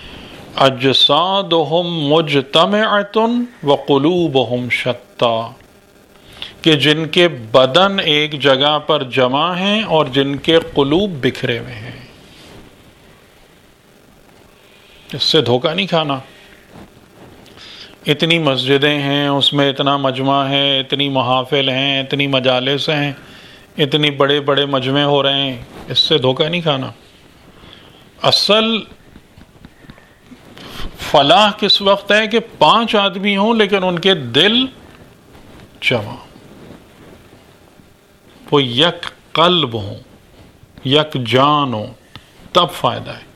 اجسادہم مجتمعۃ وقلوبہم شتیٰ، کہ جن کے بدن ایک جگہ پر جمع ہیں اور جن کے قلوب بکھرے ہوئے ہیں. اس سے دھوکہ نہیں کھانا. اتنی مسجدیں ہیں، اس میں اتنا مجمع ہے، اتنی محافل ہیں، اتنی مجالس ہیں، اتنی بڑے بڑے مجمع ہو رہے ہیں، اس سے دھوکہ نہیں کھانا. اصل فلاح کس وقت ہے کہ پانچ آدمی ہوں لیکن ان کے دل جمع، وہ یک قلب ہوں، یک جان ہوں، تب فائدہ ہے۔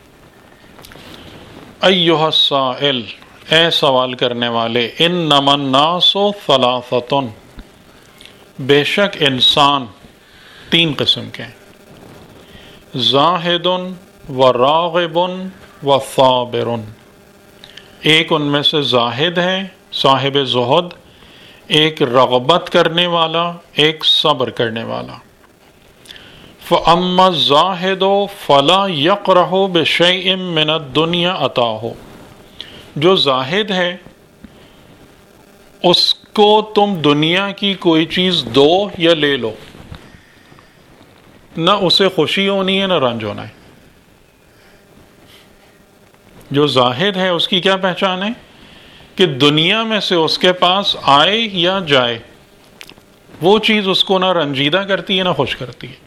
ایھا السائل، اے سوال کرنے والے، انما الناس ثلاثۃ، بے شک انسان تین قسم کے ہیں، زاہد و راغب و صابر۔ ایک ان میں سے زاہد ہے، صاحب زہد، ایک رغبت کرنے والا، ایک صبر کرنے والا۔ فَأَمَّا الزَّاهِدُ فَلَا يَقْرَحُ بِشَيْءٍ مِّنَ الدُّنْيَا أَتَاهُ، جو زاہد ہے اس کو تم دنیا کی کوئی چیز دو یا لے لو، نہ اسے خوشی ہونی ہے نہ رنج ہونا ہے۔ جو زاہد ہے اس کی کیا پہچان ہے کہ دنیا میں سے اس کے پاس آئے یا جائے وہ چیز اس کو نہ رنجیدہ کرتی ہے نہ خوش کرتی ہے۔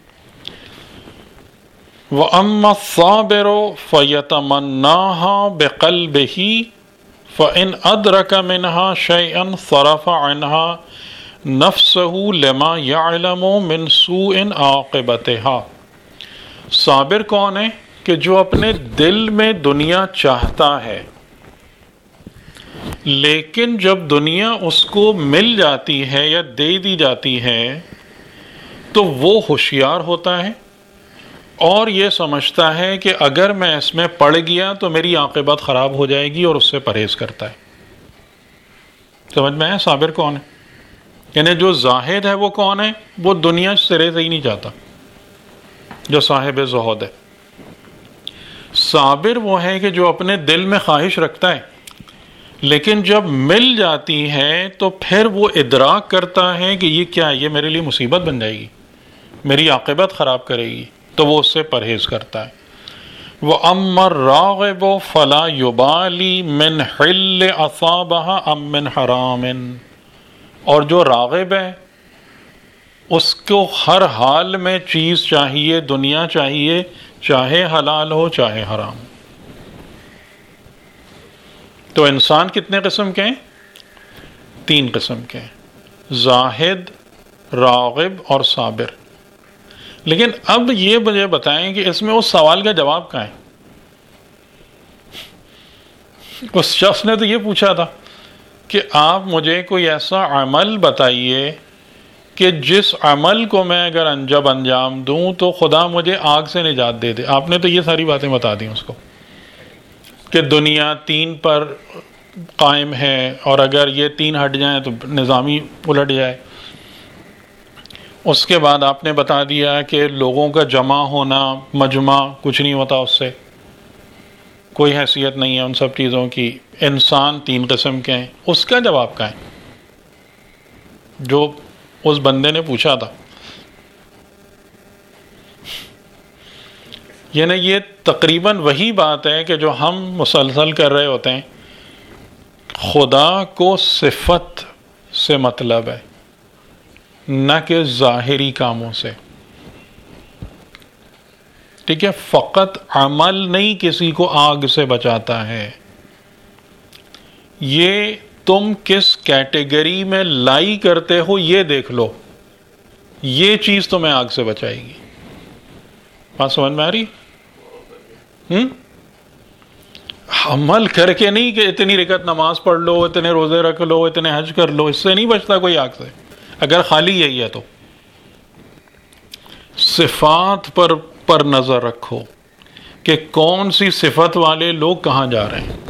وَأَمَّا الصَّابِرُ فَيَتَمَنَّاهَا بِقَلْبِهِ فَإِنْ أَدْرَكَ مِنْهَا شَيْئًا صَرَفَ عَنْهَا نَفْسَهُ لِمَا يَعْلَمُ مِنْ سُوءٍ عَاقِبَتِهَا۔ صابر کون ہے؟ کہ جو اپنے دل میں دنیا چاہتا ہے، لیکن جب دنیا اس کو مل جاتی ہے یا دے دی جاتی ہے تو وہ ہوشیار ہوتا ہے اور یہ سمجھتا ہے کہ اگر میں اس میں پڑ گیا تو میری عاقبت خراب ہو جائے گی، اور اس سے پرہیز کرتا ہے۔ سمجھ میں ہے صابر کون ہے؟ یعنی جو زاہد ہے وہ کون ہے؟ وہ دنیا سرے سے ہی نہیں چاہتا، جو صاحب زہد ہے۔ صابر وہ ہے کہ جو اپنے دل میں خواہش رکھتا ہے لیکن جب مل جاتی ہے تو پھر وہ ادراک کرتا ہے کہ یہ کیا ہے، یہ میرے لیے مصیبت بن جائے گی، میری عاقبت خراب کرے گی، تو وہ اس سے پرہیز کرتا ہے۔ وَأَمَّا الرَّاغِبُ فَلَا يُبَالِي مِنْ حِلٍّ أَصَابَهَا أَم مِّنْ حَرَامٍ، اور جو راغب ہے اس کو ہر حال میں چیز چاہیے، دنیا چاہیے، چاہے حلال ہو چاہے حرام۔ تو انسان کتنے قسم کے ہیں؟ تین قسم کے ہیں، زاہد، راغب اور صابر۔ لیکن اب یہ مجھے بتائیں کہ اس میں اس سوال کا جواب کہاں ہے؟ اس شخص نے تو یہ پوچھا تھا کہ آپ مجھے کوئی ایسا عمل بتائیے کہ جس عمل کو میں اگر جب انجام دوں تو خدا مجھے آگ سے نجات دے دے۔ آپ نے تو یہ ساری باتیں بتا دیں اس کو کہ دنیا تین پر قائم ہے اور اگر یہ تین ہٹ جائیں تو نظام ہی الٹ جائے۔ اس کے بعد آپ نے بتا دیا کہ لوگوں کا جمع ہونا، مجمع، کچھ نہیں ہوتا، اس سے کوئی حیثیت نہیں ہے ان سب چیزوں کی۔ انسان تین قسم کے ہیں، اس کا جواب کہاں ہے جو اس بندے نے پوچھا تھا؟ یعنی یہ تقریباً وہی بات ہے کہ جو ہم مسلسل کر رہے ہوتے ہیں۔ خدا کو صفت سے مطلب ہے، نہ کہ ظاہری کاموں سے، ٹھیک ہے؟ فقط عمل نہیں کسی کو آگ سے بچاتا ہے، یہ تم کس کیٹیگری میں لائی کرتے ہو یہ دیکھ لو، یہ چیز تمہیں آگ سے بچائے گی۔ بات سمجھ میں آ رہی؟ ہم عمل کر کے نہیں کہ اتنی رکعت نماز پڑھ لو، اتنے روزے رکھ لو، اتنے حج کر لو، اس سے نہیں بچتا کوئی آگ سے، اگر خالی یہی ہے تو۔ صفات پر پر نظر رکھو کہ کون سی صفت والے لوگ کہاں جا رہے ہیں،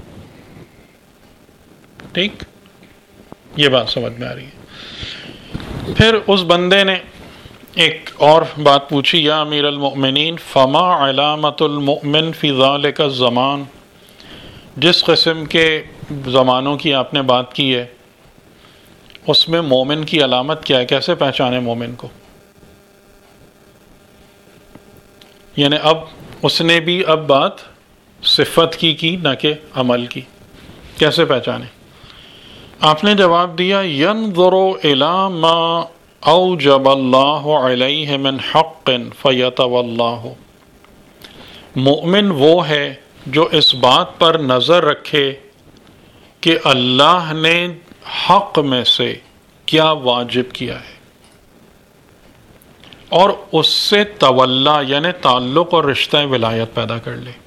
ٹھیک؟ یہ بات سمجھ میں آ رہی ہے۔ پھر اس بندے نے ایک اور بات پوچھی، یا امیر المؤمنین فما علامت المؤمن فی ذالک الزمان، جس قسم کے زمانوں کی آپ نے بات کی ہے اس میں مومن کی علامت کیا ہے، کیسے پہچانے مومن کو؟ یعنی اب اس نے بھی اب بات صفت کی کی نہ کہ عمل کی، کیسے پہچانے؟ آپ نے جواب دیا، ينظر الى ما اوجب اللہ علیہ من حق فیتولاہ، مومن وہ ہے جو اس بات پر نظر رکھے کہ اللہ نے حق میں سے کیا واجب کیا ہے اور اس سے تولا یعنی تعلق اور رشتہ ولایت پیدا کر لے.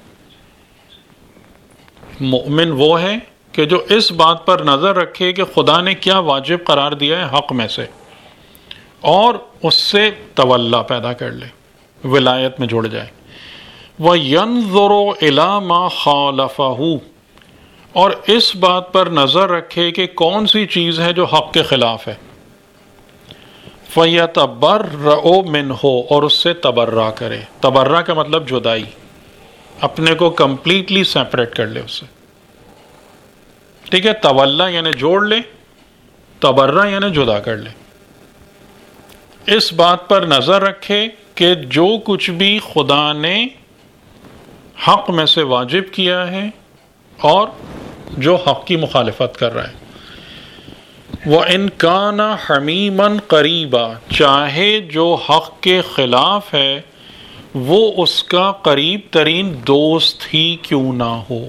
مومن وہ ہے کہ جو اس بات پر نظر رکھے کہ خدا نے کیا واجب قرار دیا ہے حق میں سے، اور اس سے تولا پیدا کر لے، ولایت میں جڑ جائے. وَيَنظُرُ إِلَى مَا خَالَفَهُ، اور اس بات پر نظر رکھے کہ کون سی چیز ہے جو حق کے خلاف ہے. فَيَتَبَرَّأُ مِنْهُ، اور اس سے تبرہ کرے. تبرہ کا مطلب جدائی، اپنے کو کمپلیٹلی سیپریٹ کر لے اس سے. ٹھیک ہے، تولا یعنی جوڑ لے، تبرہ یعنی جدا کر لے. اس بات پر نظر رکھے کہ جو کچھ بھی خدا نے حق میں سے واجب کیا ہے اور جو حق کی مخالفت کر رہا ہے. وَإِن كَانَ حَمِيمًا قَرِيبًا، چاہے جو حق کے خلاف ہے وہ اس کا قریب ترین دوست ہی کیوں نہ ہو.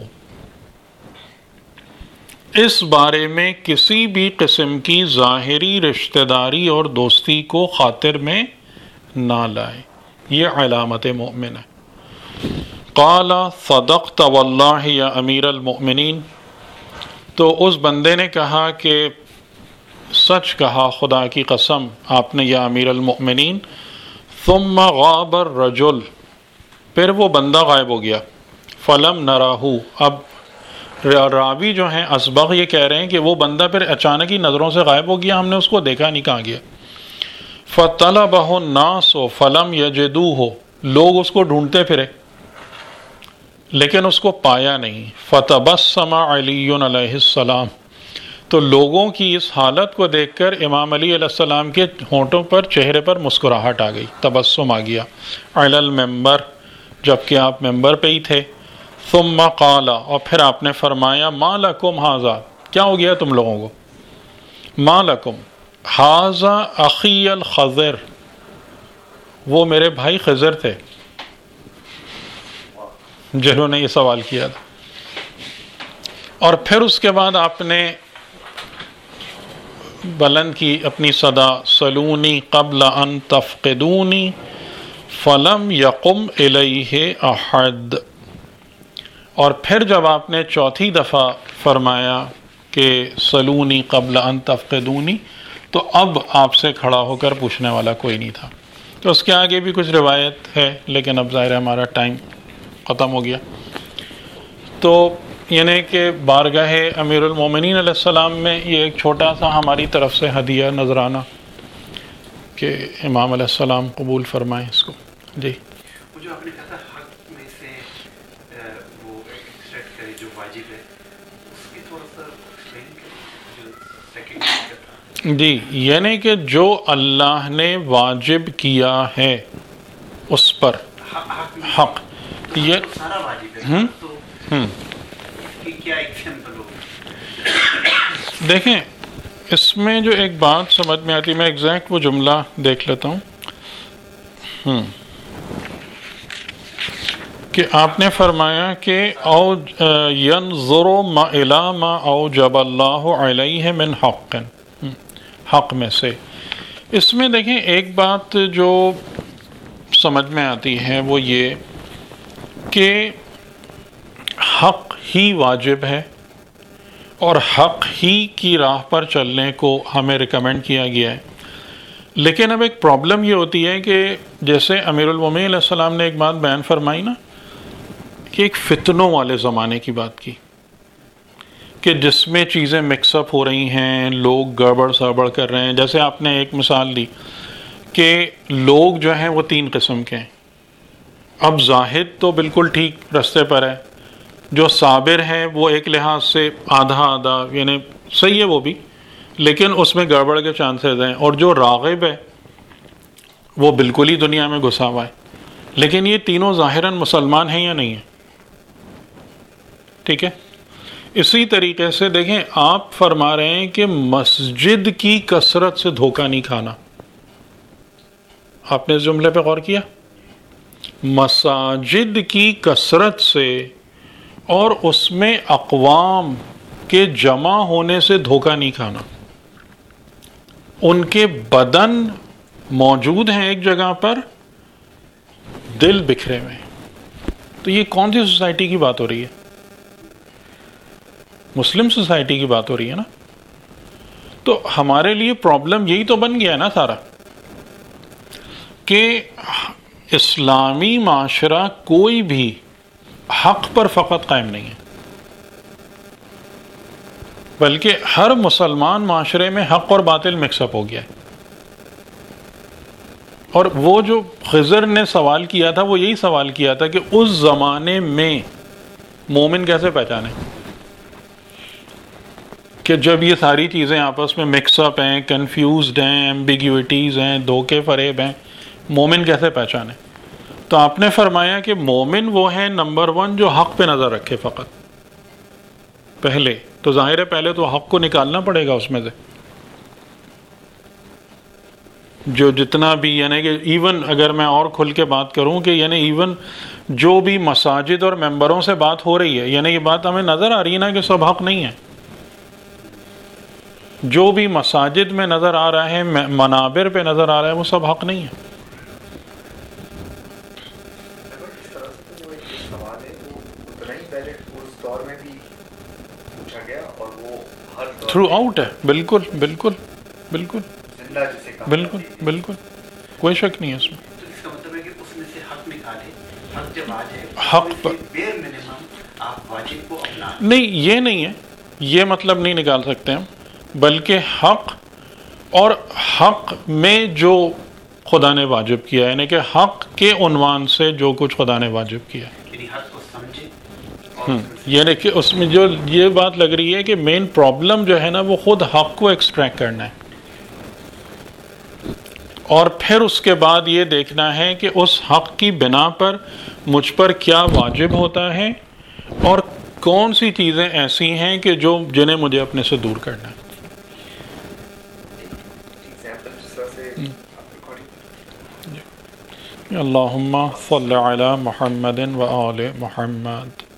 اس بارے میں کسی بھی قسم کی ظاہری رشتہ داری اور دوستی کو خاطر میں نہ لائے. یہ علامت مومن ہے. قال صدقت واللہ یا امیر المؤمنین، تو اس بندے نے کہا کہ سچ کہا خدا کی قسم آپ نے یا امیر المؤمنین. ثم غاب الرجل، پھر وہ بندہ غائب ہو گیا. فلم نراہ، اب راوی جو ہیں اسبغ یہ کہہ رہے ہیں کہ وہ بندہ پھر اچانک ہی نظروں سے غائب ہو گیا، ہم نے اس کو دیکھا نہیں کہاں گیا. فطلبہ الناس فلم یجدوہ، لوگ اس کو ڈھونڈتے پھرے لیکن اس کو پایا نہیں. فتبسم علی علیہ السلام، تو لوگوں کی اس حالت کو دیکھ کر امام علی علیہ السلام کے ہونٹوں پر چہرے پر مسکراہٹ آ گئی، تبسم آ گیا. علی المنبر، جبکہ آپ ممبر پہ ہی تھے. ثم قال، اور پھر آپ نے فرمایا ما لکم ھذا، کیا ہو گیا تم لوگوں کو. ما لکم ھذا اخی الخضر، وہ میرے بھائی خضر تھے جنہوں نے یہ سوال کیا تھا. اور پھر اس کے بعد آپ نے بلند کی اپنی صدا، سلونی قبل ان تفقدونی فلم یقم الیہ احد. اور پھر جب آپ نے چوتھی دفعہ فرمایا کہ سلونی قبل ان تفقدونی، تو اب آپ سے کھڑا ہو کر پوچھنے والا کوئی نہیں تھا. تو اس کے آگے بھی کچھ روایت ہے لیکن اب ظاہر ہے ہمارا ٹائم ختم ہو گیا. تو یعنی کہ بارگاہ امیر المومنین علیہ السلام میں یہ ایک چھوٹا سا ہماری طرف سے ہدیہ نذرانہ کہ امام علیہ السلام قبول فرمائیں اس کو. جی جو آپ نے کہا تھا حق میں سے وہ ایکسٹریکٹ کرے جو واجب ہے، اس کی تھوڑا سا ایکسپلین کریں جو سیکنڈ. جی یعنی کہ جو اللہ نے واجب کیا ہے اس پر حق، یہ سارا واجب ہے تو ہم کیا ایگزامپل ہو. دیکھیں اس میں جو ایک بات سمجھ میں آتی، میں ایگزیکٹ وہ جملہ دیکھ لیتا ہوں ہم کہ آپ نے فرمایا کہ او ینظر ما الی ما اوجب اللہ علیہ من حق، حق میں سے. اس میں دیکھیں ایک بات جو سمجھ میں آتی ہے وہ یہ کہ حق ہی واجب ہے اور حق ہی کی راہ پر چلنے کو ہمیں ریکمینڈ کیا گیا ہے. لیکن اب ایک پرابلم یہ ہوتی ہے کہ جیسے امیر المومنین علیہ السلام نے ایک بات بیان فرمائی نا کہ ایک فتنوں والے زمانے کی بات کی کہ جس میں چیزیں مکس اپ ہو رہی ہیں، لوگ گڑبڑ سڑبڑ کر رہے ہیں. جیسے آپ نے ایک مثال دی کہ لوگ جو ہیں وہ تین قسم کے ہیں. اب زاہد تو بالکل ٹھیک رستے پر ہے، جو صابر ہے وہ ایک لحاظ سے آدھا آدھا یعنی صحیح ہے وہ بھی، لیکن اس میں گڑبڑ کے چانسز ہیں. اور جو راغب ہے وہ بالکل ہی دنیا میں گھسا ہوا ہے. لیکن یہ تینوں ظاہراً مسلمان ہیں یا نہیں ہیں؟ ٹھیک ہے. اسی طریقے سے دیکھیں آپ فرما رہے ہیں کہ مسجد کی کثرت سے دھوکہ نہیں کھانا. آپ نے اس جملے پہ غور کیا؟ مساجد کی کثرت سے اور اس میں اقوام کے جمع ہونے سے دھوکہ نہیں کھانا. ان کے بدن موجود ہیں ایک جگہ پر، دل بکھرے ہوئے ہیں. تو یہ کون سی سوسائٹی کی بات ہو رہی ہے؟ مسلم سوسائٹی کی بات ہو رہی ہے نا. تو ہمارے لیے پرابلم یہی تو بن گیا ہے نا سارا، کہ اسلامی معاشرہ کوئی بھی حق پر فقط قائم نہیں ہے، بلکہ ہر مسلمان معاشرے میں حق اور باطل مکس اپ ہو گیا ہے. اور وہ جو خضر نے سوال کیا تھا وہ یہی سوال کیا تھا کہ اس زمانے میں مومن کیسے پہچانے، کہ جب یہ ساری چیزیں آپس میں مکس اپ ہیں، کنفیوزڈ ہیں، ایمبیگیوٹیز ہیں، دھوکے فریب ہیں، مومن کیسے پہچانے؟ تو آپ نے فرمایا کہ مومن وہ ہے نمبر ون جو حق پہ نظر رکھے فقط پہلے. تو ظاہر ہے پہلے تو حق کو نکالنا پڑے گا اس میں سے، جو جتنا بھی، یعنی کہ ایون اگر میں اور کھل کے بات کروں کہ یعنی ایون جو بھی مساجد اور ممبروں سے بات ہو رہی ہے، یعنی یہ بات ہمیں نظر آ رہی ہے نا کہ سب حق نہیں ہے. جو بھی مساجد میں نظر آ رہا ہے، منابر پہ نظر آ رہا ہے، وہ سب حق نہیں ہے. تھرو آؤٹ ہے، بالکل بالکل بالکل بالکل بالکل، کوئی شک نہیں ہے اس میں. تو اس کا مطلب ہے کہ اس میں سے حق نکالے، حق جب آ جائے حق پر بیر منیمم آپ واجب کو اپنا. نہیں، یہ نہیں ہے، یہ مطلب نہیں نکال سکتے ہم، بلکہ حق اور حق میں جو خدا نے واجب کیا ہے، یعنی کہ حق کے عنوان سے جو کچھ خدا نے واجب کیا ہے، یعنی حق کو سمجھے. یعنی کہ اس میں جو یہ بات لگ رہی ہے کہ مین پرابلم جو ہے نا وہ خود حق کو ایکسٹریکٹ کرنا ہے، اور پھر اس کے بعد یہ دیکھنا ہے کہ اس حق کی بنا پر مجھ پر کیا واجب ہوتا ہے اور کون سی چیزیں ایسی ہیں کہ جو جنہیں مجھے اپنے سے دور کرنا ہے. اللہم صلی علی محمد و آل محمد.